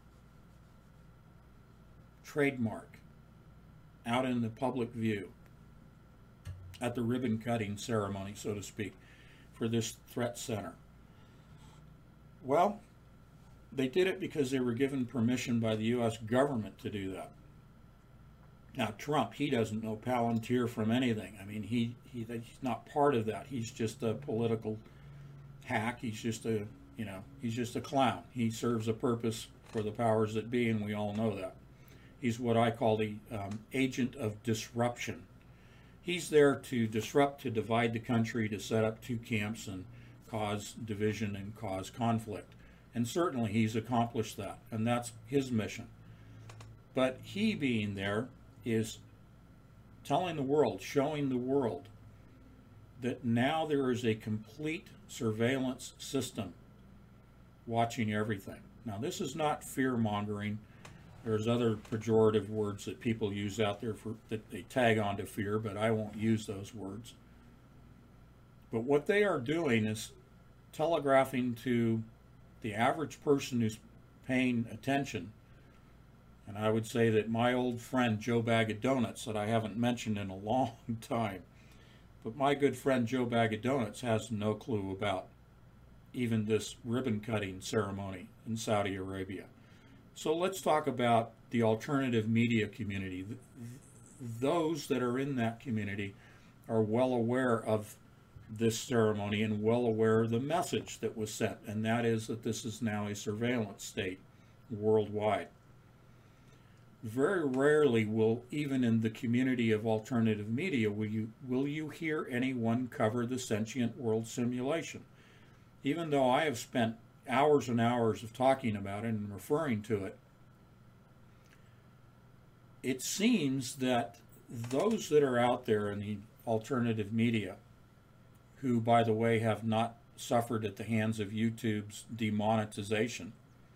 trademark out in the public view at the ribbon cutting ceremony, so to speak, for this threat center? Well, they did it because they were given permission by the U S government to do that. Now, Trump, he doesn't know Palantir from anything. I mean, he, he he's not part of that. He's just a political hack. He's just a, you know, he's just a clown. He serves a purpose for the powers that be, and we all know that. He's what I call the um, agent of disruption. He's there to disrupt, to divide the country, to set up two camps and cause division and cause conflict. And certainly he's accomplished that, and that's his mission. But he being there is telling the world, showing the world that now there is a complete surveillance system watching everything. Now, this is not fear-mongering. There's other pejorative words that people use out there for that they tag onto fear, but I won't use those words. But what they are doing is telegraphing to the average person who's paying attention. And I would say that my old friend Joe Bag of Donuts, that I haven't mentioned in a long time, but my good friend Joe Bag of Donuts has no clue about even this ribbon cutting ceremony in Saudi Arabia. So let's talk about the alternative media community. Those that are in that community are well aware of this ceremony and well aware of the message that was sent, and that is that this is now a surveillance state worldwide. Very rarely will, even in the community of alternative media, will you, will you hear anyone cover the sentient world simulation. Even though I have spent hours and hours of talking about it and referring to it, it seems that those that are out there in the alternative media, who, by the way, have not suffered at the hands of YouTube's demonetization,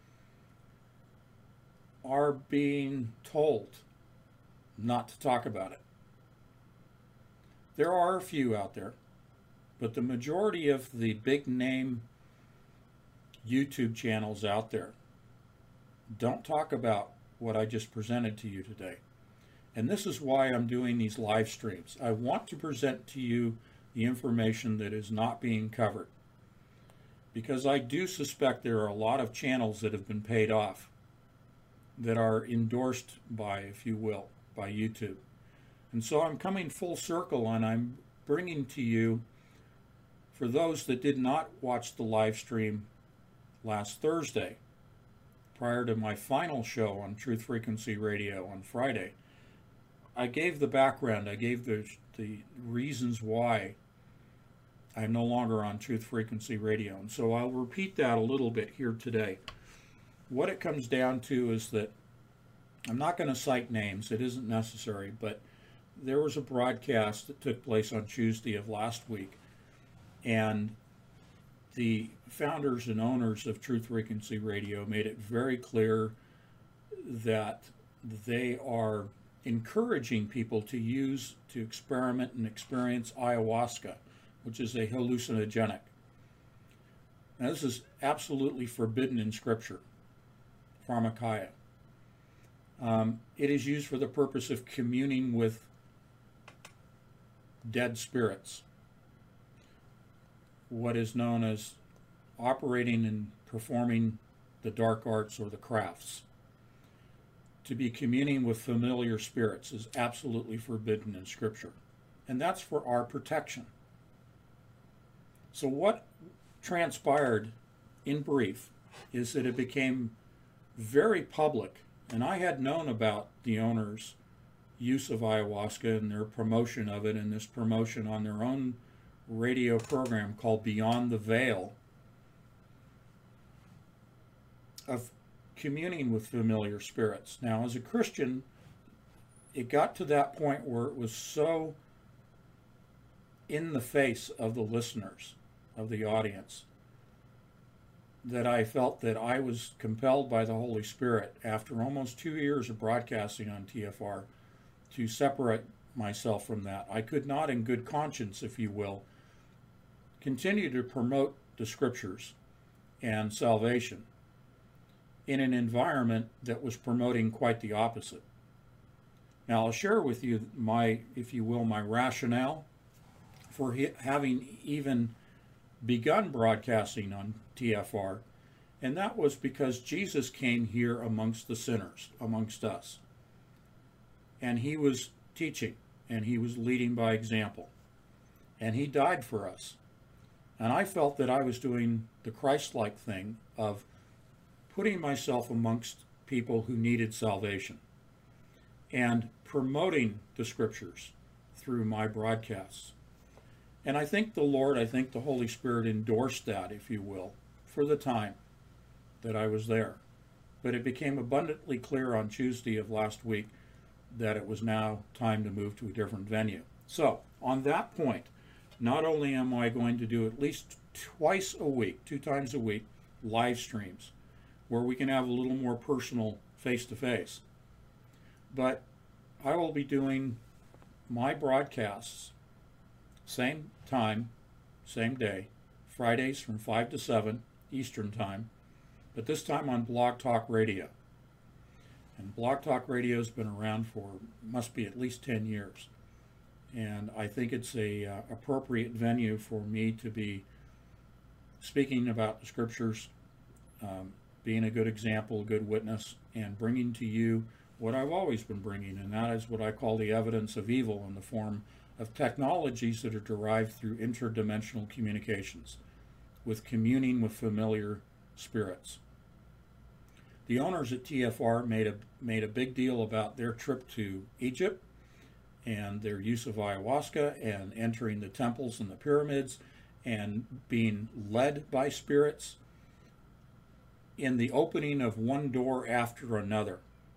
are being told not to talk about it. There are a few out there, but the majority of the big name YouTube channels out there don't talk about what I just presented to you today. And this is why I'm doing these live streams. I want to present to you the information that is not being covered, because I do suspect there are a lot of channels that have been paid off, that are endorsed by, if you will, by YouTube. And so I'm coming full circle, and I'm bringing to you, for those that did not watch the live stream last Thursday, prior to my final show on Truth Frequency Radio on Friday, I gave the background, I gave the, the reasons why I'm no longer on Truth Frequency Radio. And so I'll repeat that a little bit here today. What it comes down to is that I'm not going to cite names, it isn't necessary, but there was a broadcast that took place on Tuesday of last week, and the founders and owners of Truth Frequency Radio made it very clear that they are encouraging people to use, to experiment and experience ayahuasca, which is a hallucinogenic. Now, this is absolutely forbidden in Scripture, pharmakeia. Um, it is used for the purpose of communing with dead spirits, what is known as operating and performing the dark arts or the crafts. To be communing with familiar spirits is absolutely forbidden in Scripture, and that's for our protection. So what transpired, in brief, is that it became very public, and I had known about the owners' use of ayahuasca and their promotion of it, and this promotion on their own radio program called Beyond the Veil, of communing with familiar spirits. Now, as a Christian, it got to that point where it was so in the face of the listeners, of the audience, that I felt that I was compelled by the Holy Spirit, after almost two years of broadcasting on T F R, to separate myself from that. I could not, in good conscience, if you will, continue to promote the Scriptures and salvation in an environment that was promoting quite the opposite. Now, I'll share with you my, if you will, my rationale for having even begun broadcasting on T F R, And that was because Jesus came here amongst the sinners, amongst us. And he was teaching, and he was leading by example. And he died for us. And I felt that I was doing the Christ-like thing of putting myself amongst people who needed salvation and promoting the scriptures through my broadcasts. And I think the Lord, I think the Holy Spirit endorsed that, if you will, for the time that I was there. But it became abundantly clear on Tuesday of last week that it was now time to move to a different venue. So, on that point, not only am I going to do at least twice a week, two times a week, live streams, where we can have a little more personal face-to-face, but I will be doing my broadcasts same time, same day, Fridays from five to seven Eastern Time, but this time on Blog Talk Radio. And Blog Talk Radio has been around for, must be at least ten years. And I think it's a uh, appropriate venue for me to be speaking about the scriptures, um, being a good example, a good witness, and bringing to you what I've always been bringing, and that is what I call the evidence of evil in the form of technologies that are derived through interdimensional communications, with communing with familiar spirits. The owners at T F R made a made a big deal about their trip to Egypt and their use of ayahuasca and entering the temples and the pyramids and being led by spirits in the opening of one door after another.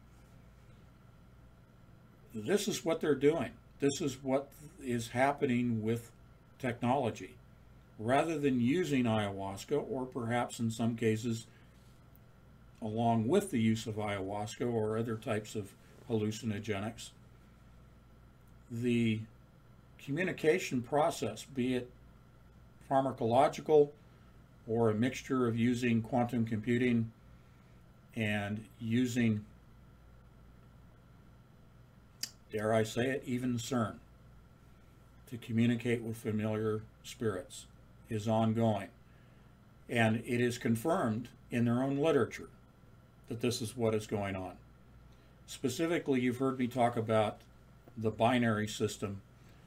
This is what they're doing. This is what is happening with technology. Rather than using ayahuasca, or perhaps in some cases along with the use of ayahuasca or other types of hallucinogenics, the communication process, be it pharmacological or a mixture of using quantum computing and using, dare I say it, even CERN, to communicate with familiar spirits, is ongoing. And it is confirmed in their own literature that this is what is going on. Specifically, you've heard me talk about the binary system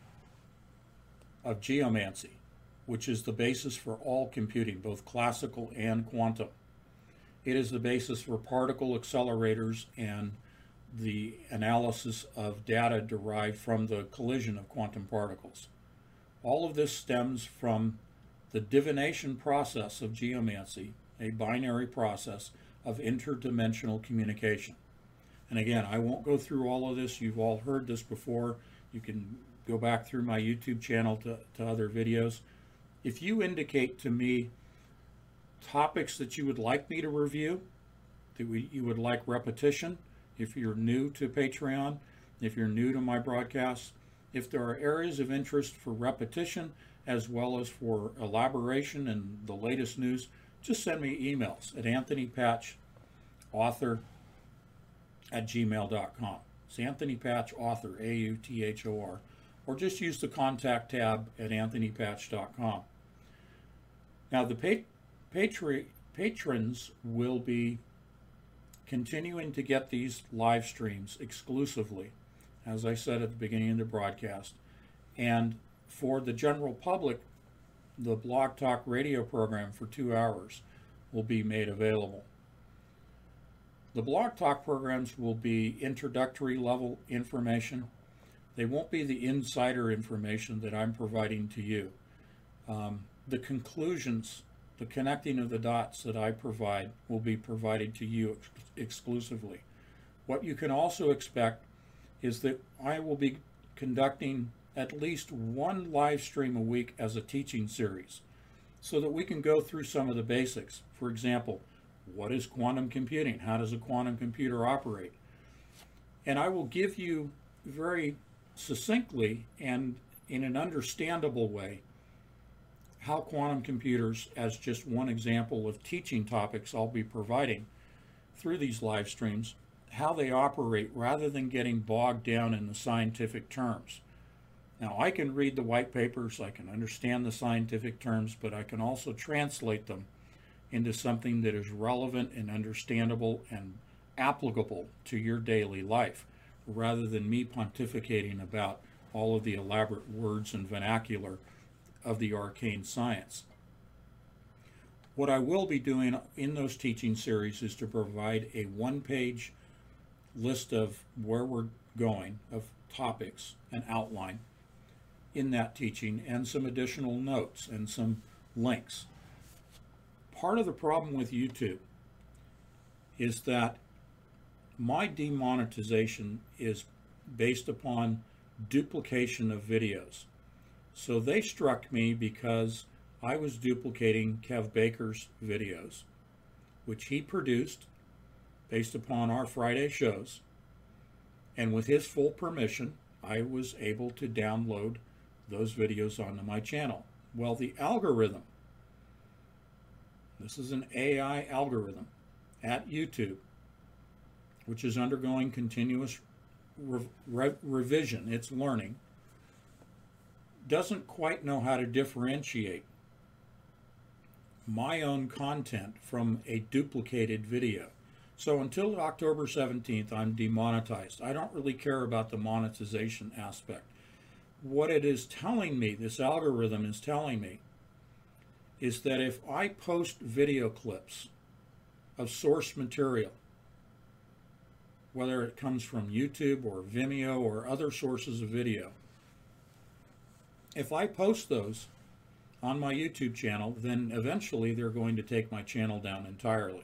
of geomancy, which is the basis for all computing, both classical and quantum. It is the basis for particle accelerators and the analysis of data derived from the collision of quantum particles. All of this stems from the divination process of geomancy, a binary process of interdimensional communication. And again, I won't go through all of this. You've all heard this before. You can go back through my YouTube channel to, to other videos. If you indicate to me topics that you would like me to review, that we, you would like repetition, if you're new to Patreon, if you're new to my broadcasts, if there are areas of interest for repetition as well as for elaboration and the latest news, just send me emails at anthonypatchauthor at gmail dot com. It's Anthony Patch Author, A U T H O R, or just use the contact tab at anthony patch dot com. Now, the pa patri patrons will be continuing to get these live streams exclusively, as I said at the beginning of the broadcast. And for the general public, the Blog Talk Radio program for two hours will be made available. The Blog Talk programs will be introductory level information. They won't be the insider information that I'm providing to you. Um, the conclusions, the connecting of the dots that I provide will be provided to you ex exclusively. What you can also expect is that I will be conducting at least one live stream a week as a teaching series so that we can go through some of the basics. For example, what is quantum computing? How does a quantum computer operate? And I will give you very succinctly and in an understandable way how quantum computers, as just one example of teaching topics I'll be providing through these live streams, how they operate rather than getting bogged down in the scientific terms. Now, I can read the white papers, I can understand the scientific terms, but I can also translate them into something that is relevant and understandable and applicable to your daily life, rather than me pontificating about all of the elaborate words and vernacular of the arcane science. What I will be doing in those teaching series is to provide a one-page list of where we're going, of topics, an outline in that teaching, and some additional notes and some links. Part of the problem with YouTube is that my demonetization is based upon duplication of videos. So they struck me because I was duplicating Kev Baker's videos, which he produced based upon our Friday shows. And with his full permission, I was able to download those videos onto my channel. Well, the algorithm, this is an A I algorithm at YouTube, which is undergoing continuous re re revision, it's learning, doesn't quite know how to differentiate my own content from a duplicated video. So until October seventeenth, I'm demonetized. I don't really care about the monetization aspect. What it is telling me, this algorithm is telling me, is that if I post video clips of source material, whether it comes from YouTube or Vimeo or other sources of video, if I post those on my YouTube channel, then eventually they're going to take my channel down entirely.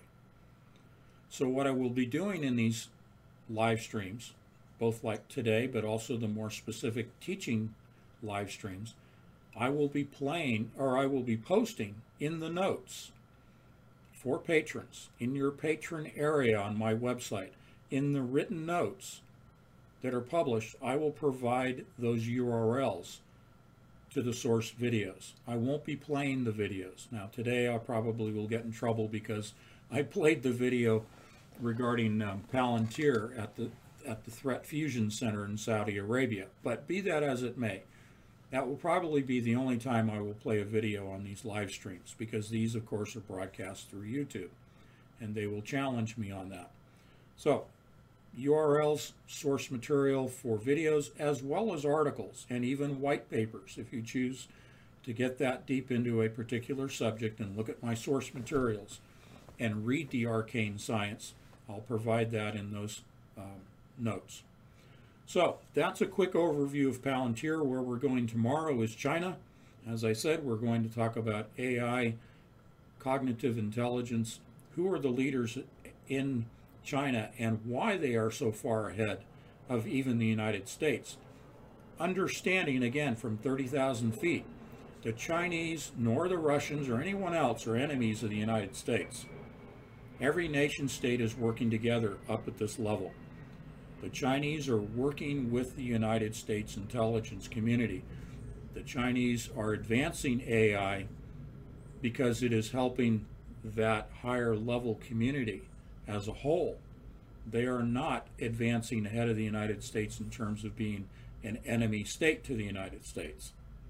So what I will be doing in these live streams, both like today, but also the more specific teaching live streams, I will be playing, or I will be posting in the notes for patrons, in your patron area on my website, in the written notes that are published, I will provide those U R Ls to the source videos. I won't be playing the videos. Now today I probably will get in trouble because I played the video regarding um, Palantir at the at the Threat Fusion Center in Saudi Arabia. But be that as it may, that will probably be the only time I will play a video on these live streams, because these of course are broadcast through YouTube and they will challenge me on that. So U R Ls, source material for videos, as well as articles and even white papers if you choose to get that deep into a particular subject and look at my source materials and read the arcane science. I'll provide that in those um, notes. So that's a quick overview of Palantir. Where we're going tomorrow is China. As I said, we're going to talk about A I, cognitive intelligence, who are the leaders in China and why they are so far ahead of even the United States. Understanding, again, from thirty thousand feet, the Chinese nor the Russians or anyone else are enemies of the United States. Every nation state is working together up at this level. The Chinese are working with the United States intelligence community. The Chinese are advancing A I because it is helping that higher level community as a whole. They are not advancing ahead of the United States in terms of being an enemy state to the United States.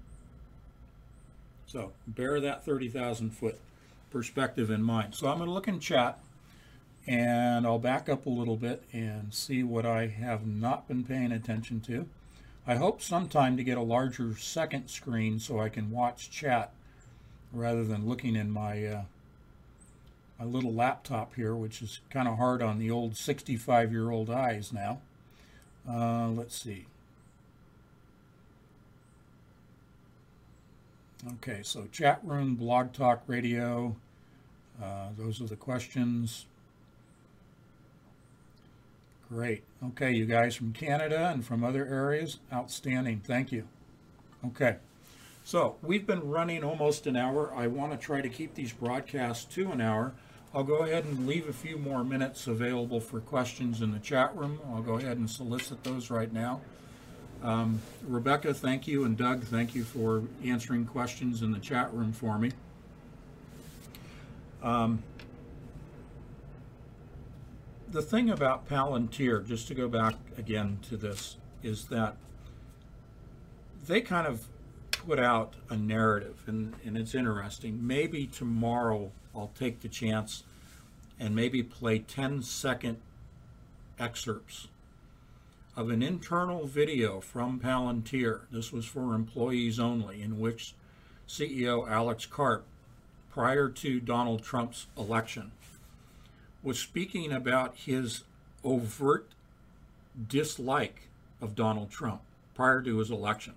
So bear that thirty thousand foot perspective in mind. So I'm going to look in chat and I'll back up a little bit and see what I have not been paying attention to. I hope sometime to get a larger second screen so I can watch chat rather than looking in my uh, my little laptop here, which is kind of hard on the old sixty-five year old eyes now. Uh, let's see. Okay, so chat room, Blog Talk Radio, uh, those are the questions. Great. Okay, you guys from Canada and from other areas, outstanding. Thank you. Okay, so we've been running almost an hour. I want to try to keep these broadcasts to an hour. I'll go ahead and leave a few more minutes available for questions in the chat room. I'll go ahead and solicit those right now. Um, Rebecca, thank you, and Doug, thank you for answering questions in the chat room for me. Um, the thing about Palantir, just to go back again to this, is that they kind of put out a narrative, and, and it's interesting. Maybe tomorrow I'll take the chance and maybe play ten second excerpts of an internal video from Palantir. This was for employees only, in which C E O Alex Karp, prior to Donald Trump's election, was speaking about his overt dislike of Donald Trump prior to his election.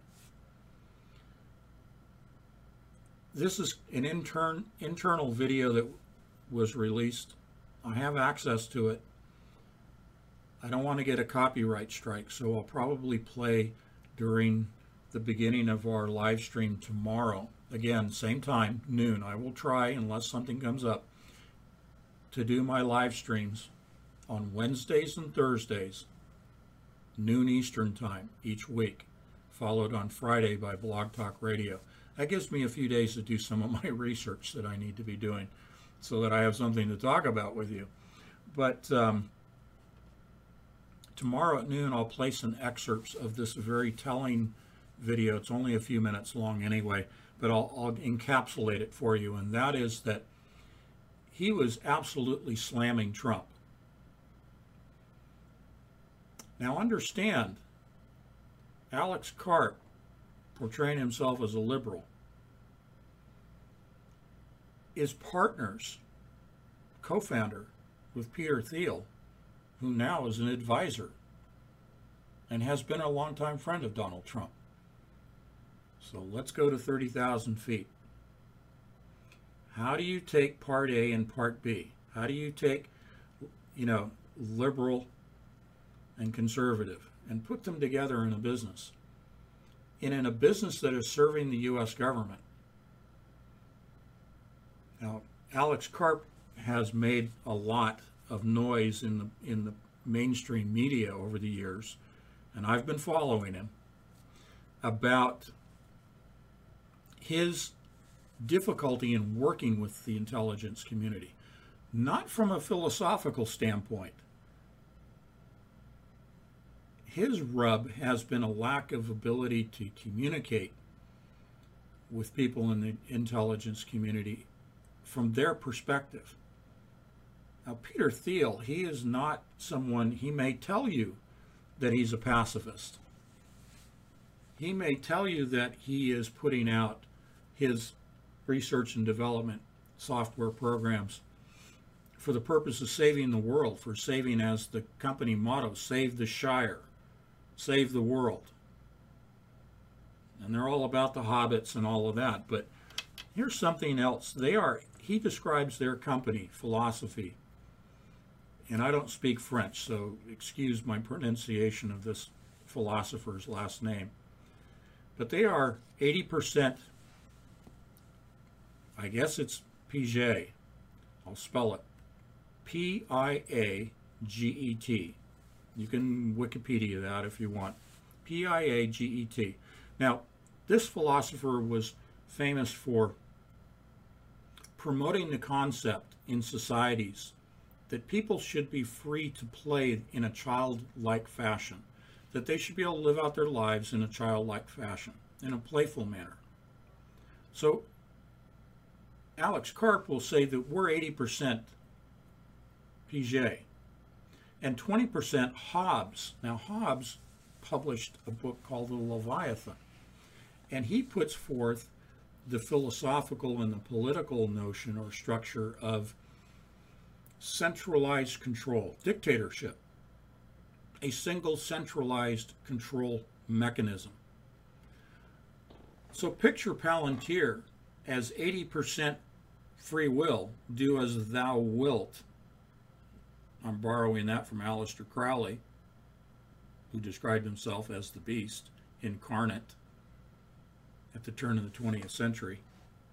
This is an intern internal video that was released. I have access to it. I don't want to get a copyright strike, so I'll probably play during the beginning of our live stream tomorrow. Again, same time, noon. I will try, unless something comes up, to do my live streams on Wednesdays and Thursdays, noon Eastern time each week, followed on Friday by Blog Talk Radio. That gives me a few days to do some of my research that I need to be doing so that I have something to talk about with you. But um, tomorrow at noon, I'll play some excerpts of this very telling video. It's only a few minutes long anyway, but I'll, I'll encapsulate it for you. And that is that he was absolutely slamming Trump. Now understand, Alex Karp, portraying himself as a liberal, is partners, co-founder with Peter Thiel, who now is an advisor and has been a longtime friend of Donald Trump. So let's go to thirty thousand feet. How do you take part A and part B? How do you take, you know, liberal and conservative and put them together in a business? And in a business that is serving the U S government. Now, Alex Karp has made a lot of noise in the in the mainstream media over the years, and I've been following him, about his difficulty in working with the intelligence community, not from a philosophical standpoint. His rub has been a lack of ability to communicate with people in the intelligence community from their perspective. Now, Peter Thiel, he is not someone, he may tell you that he's a pacifist. He may tell you that he is putting out his research and development software programs for the purpose of saving the world, for saving, as the company motto, save the Shire, save the world. And they're all about the hobbits and all of that. But here's something else. They are, he describes their company philosophy, and I don't speak French, so excuse my pronunciation of this philosopher's last name. But they are eighty percent, I guess it's Piaget. I'll spell it. P I A G E T. You can Wikipedia that if you want. P I A G E T. Now, this philosopher was famous for promoting the concept in societies that people should be free to play in a childlike fashion, that they should be able to live out their lives in a childlike fashion, in a playful manner. So Alex Karp will say that we're eighty percent Piaget and twenty percent Hobbes. Now, Hobbes published a book called The Leviathan, and he puts forth the philosophical and the political notion or structure of centralized control, dictatorship, a single centralized control mechanism. So picture Palantir as eighty percent free will, do as thou wilt. I'm borrowing that from Aleister Crowley, who described himself as the beast incarnate at the turn of the twentieth century.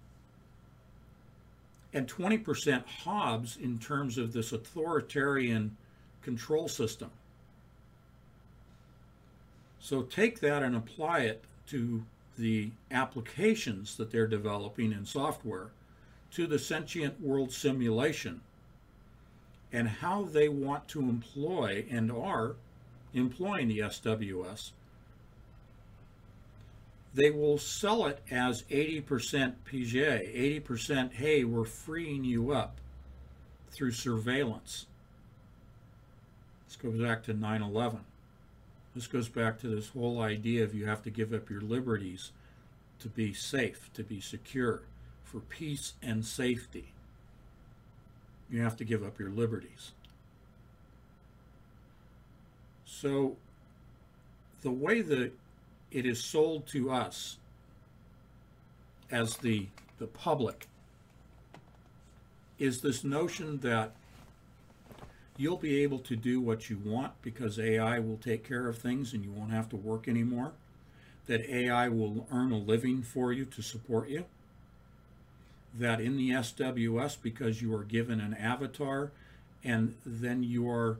And twenty percent Hobbes in terms of this authoritarian control system. So take that and apply it to the applications that they're developing in software, to the sentient world simulation, and how they want to employ and are employing the S W S. they will sell it as eighty percent P J, eighty percent, hey, we're freeing you up through surveillance. This goes back to nine eleven. This goes back to this whole idea of you have to give up your liberties to be safe, to be secure, for peace and safety. You have to give up your liberties. So the way that it is sold to us as the, the public is this notion that you'll be able to do what you want because A I will take care of things and you won't have to work anymore, that A I will earn a living for you to support you, that in the S W S, because you are given an avatar and then you are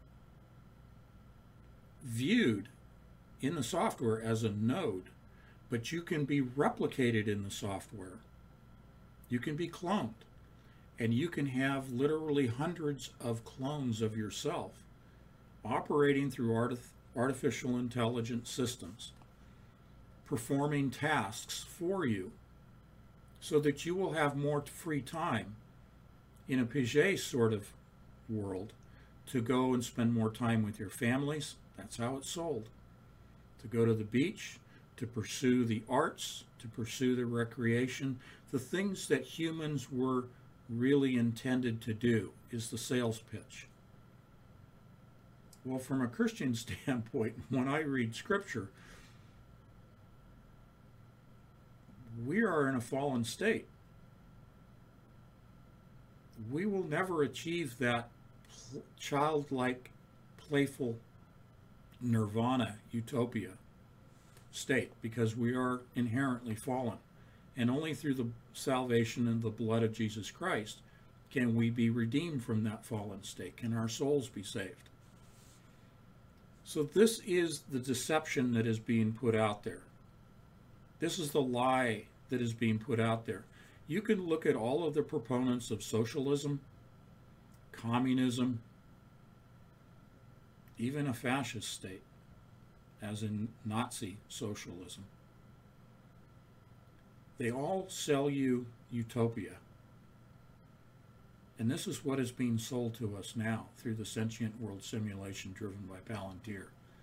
viewed in the software as a node, but you can be replicated in the software. You can be cloned, and you can have literally hundreds of clones of yourself operating through artif- artificial intelligence systems, performing tasks for you so that you will have more free time in a Piaget sort of world to go and spend more time with your families. That's how it's sold. To go to the beach, to pursue the arts, to pursue the recreation, the things that humans were really intended to do is the sales pitch. Well, from a Christian standpoint, when I read Scripture, we are in a fallen state. We will never achieve that childlike, playful nirvana, utopia state because we are inherently fallen. And only through the salvation and the blood of Jesus Christ can we be redeemed from that fallen state. Can our souls be saved? So this is the deception that is being put out there. This is the lie that is being put out there. You can look at all of the proponents of socialism, communism, even a fascist state, as in Nazi socialism. They all sell you utopia. And this is what is being sold to us now through the sentient world simulation driven by Palantir.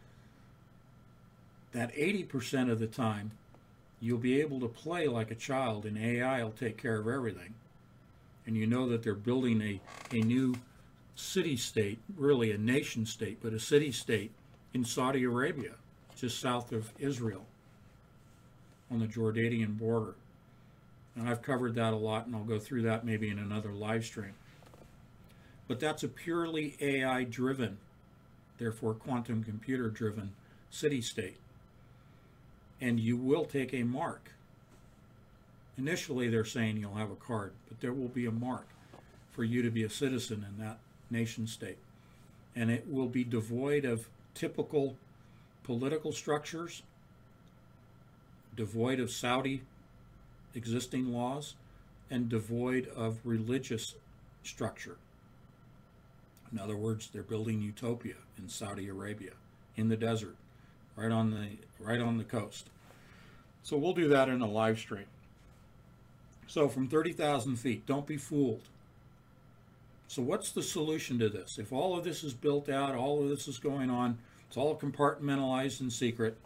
That eighty percent of the time, you'll be able to play like a child and A I will take care of everything. And you know that they're building a, a new city-state, really a nation-state, but a city-state in Saudi Arabia, just south of Israel, on the Jordanian border. And I've covered that a lot, and I'll go through that maybe in another live stream. But that's a purely A I-driven, therefore quantum computer-driven city-state. And you will take a mark. Initially, they're saying you'll have a card, but there will be a mark for you to be a citizen in that nation-state. And it will be devoid of typical political structures, devoid of Saudi existing laws, and devoid of religious structure. In other words, they're building utopia in Saudi Arabia, in the desert, right on the right on the coast. So we'll do that in a live stream. So from thirty thousand feet, don't be fooled. So what's the solution to this? If all of this is built out, all of this is going on, it's all compartmentalized and secret.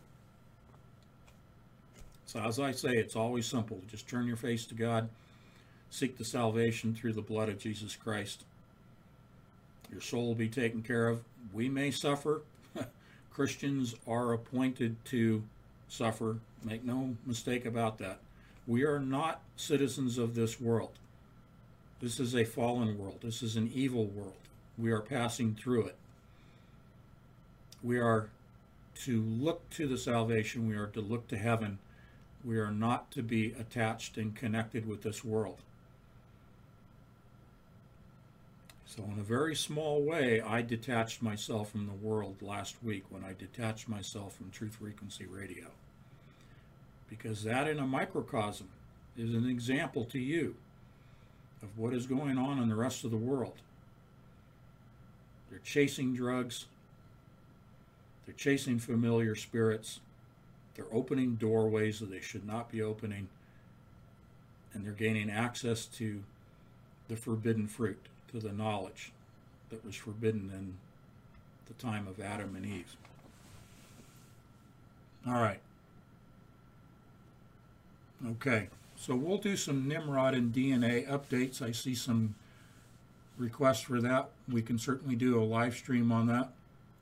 So as I say, it's always simple. Just turn your face to God, seek the salvation through the blood of Jesus Christ. Your soul will be taken care of. We may suffer. Christians are appointed to suffer. Make no mistake about that. We are not citizens of this world. This is a fallen world. This is an evil world. We are passing through it. We are to look to the salvation. We are to look to heaven. We are not to be attached and connected with this world. So in a very small way, I detached myself from the world last week when I detached myself from Truth Frequency Radio. Because that in a microcosm is an example to you of what is going on in the rest of the world. They're chasing drugs. They're chasing familiar spirits. They're opening doorways that they should not be opening, and they're gaining access to the forbidden fruit, to the knowledge that was forbidden in the time of Adam and Eve. All right. Okay, so we'll do some Nimrod and D N A updates. I see some requests for that. We can certainly do a live stream on that.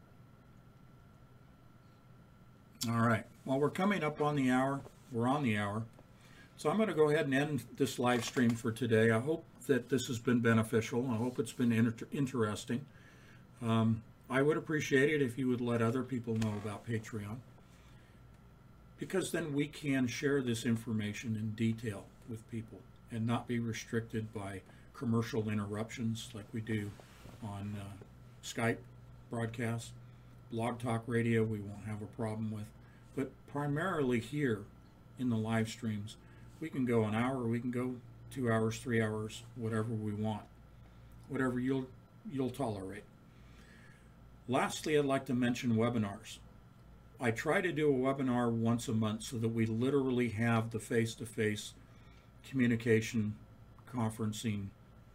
All right, well, we're coming up on the hour. We're on the hour. So I'm going to go ahead and end this live stream for today. I hope that this has been beneficial. I hope it's been inter interesting. Um, I would appreciate it if you would let other people know about Patreon, because then we can share this information in detail with people and not be restricted by commercial interruptions like we do on uh, Skype broadcasts. Blog Talk Radio we won't have a problem with, but primarily here in the live streams, we can go an hour, we can go two hours, three hours, whatever we want, whatever you'll you'll tolerate. Lastly, I'd like to mention webinars. I try to do a webinar once a month so that we literally have the face-to-face communication, conferencing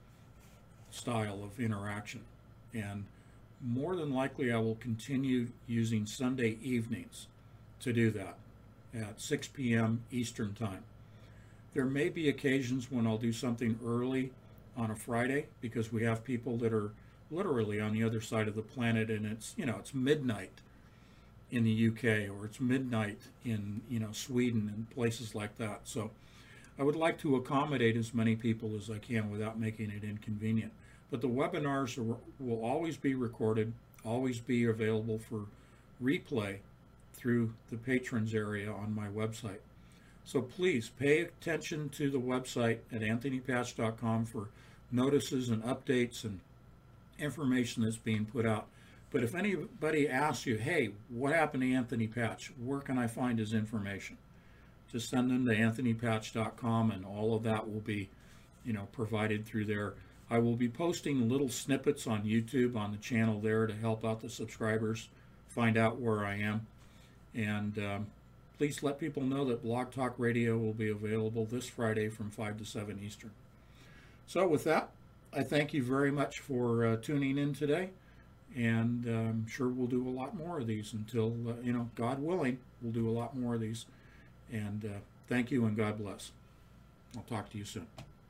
style of interaction. And more than likely, I will continue using Sunday evenings to do that at six p m Eastern Time. There may be occasions when I'll do something early on a Friday because we have people that are literally on the other side of the planet, and it's, you know, it's midnight in the U K, or it's midnight in, you know, Sweden and places like that. So I would like to accommodate as many people as I can without making it inconvenient. But the webinars are, will always be recorded, always be available for replay through the patrons area on my website. So please pay attention to the website at anthony patch dot com for notices and updates and information that's being put out. But if anybody asks you, hey, what happened to Anthony Patch? Where can I find his information? Just send them to anthony patch dot com, and all of that will be, you know, provided through there. I will be posting little snippets on YouTube on the channel there to help out the subscribers find out where I am. And um, please let people know that Blog Talk Radio will be available this Friday from five to seven Eastern. So with that, I thank you very much for uh, tuning in today. And uh, I'm sure we'll do a lot more of these until, uh, you know, God willing, we'll do a lot more of these. And uh, thank you and God bless. I'll talk to you soon.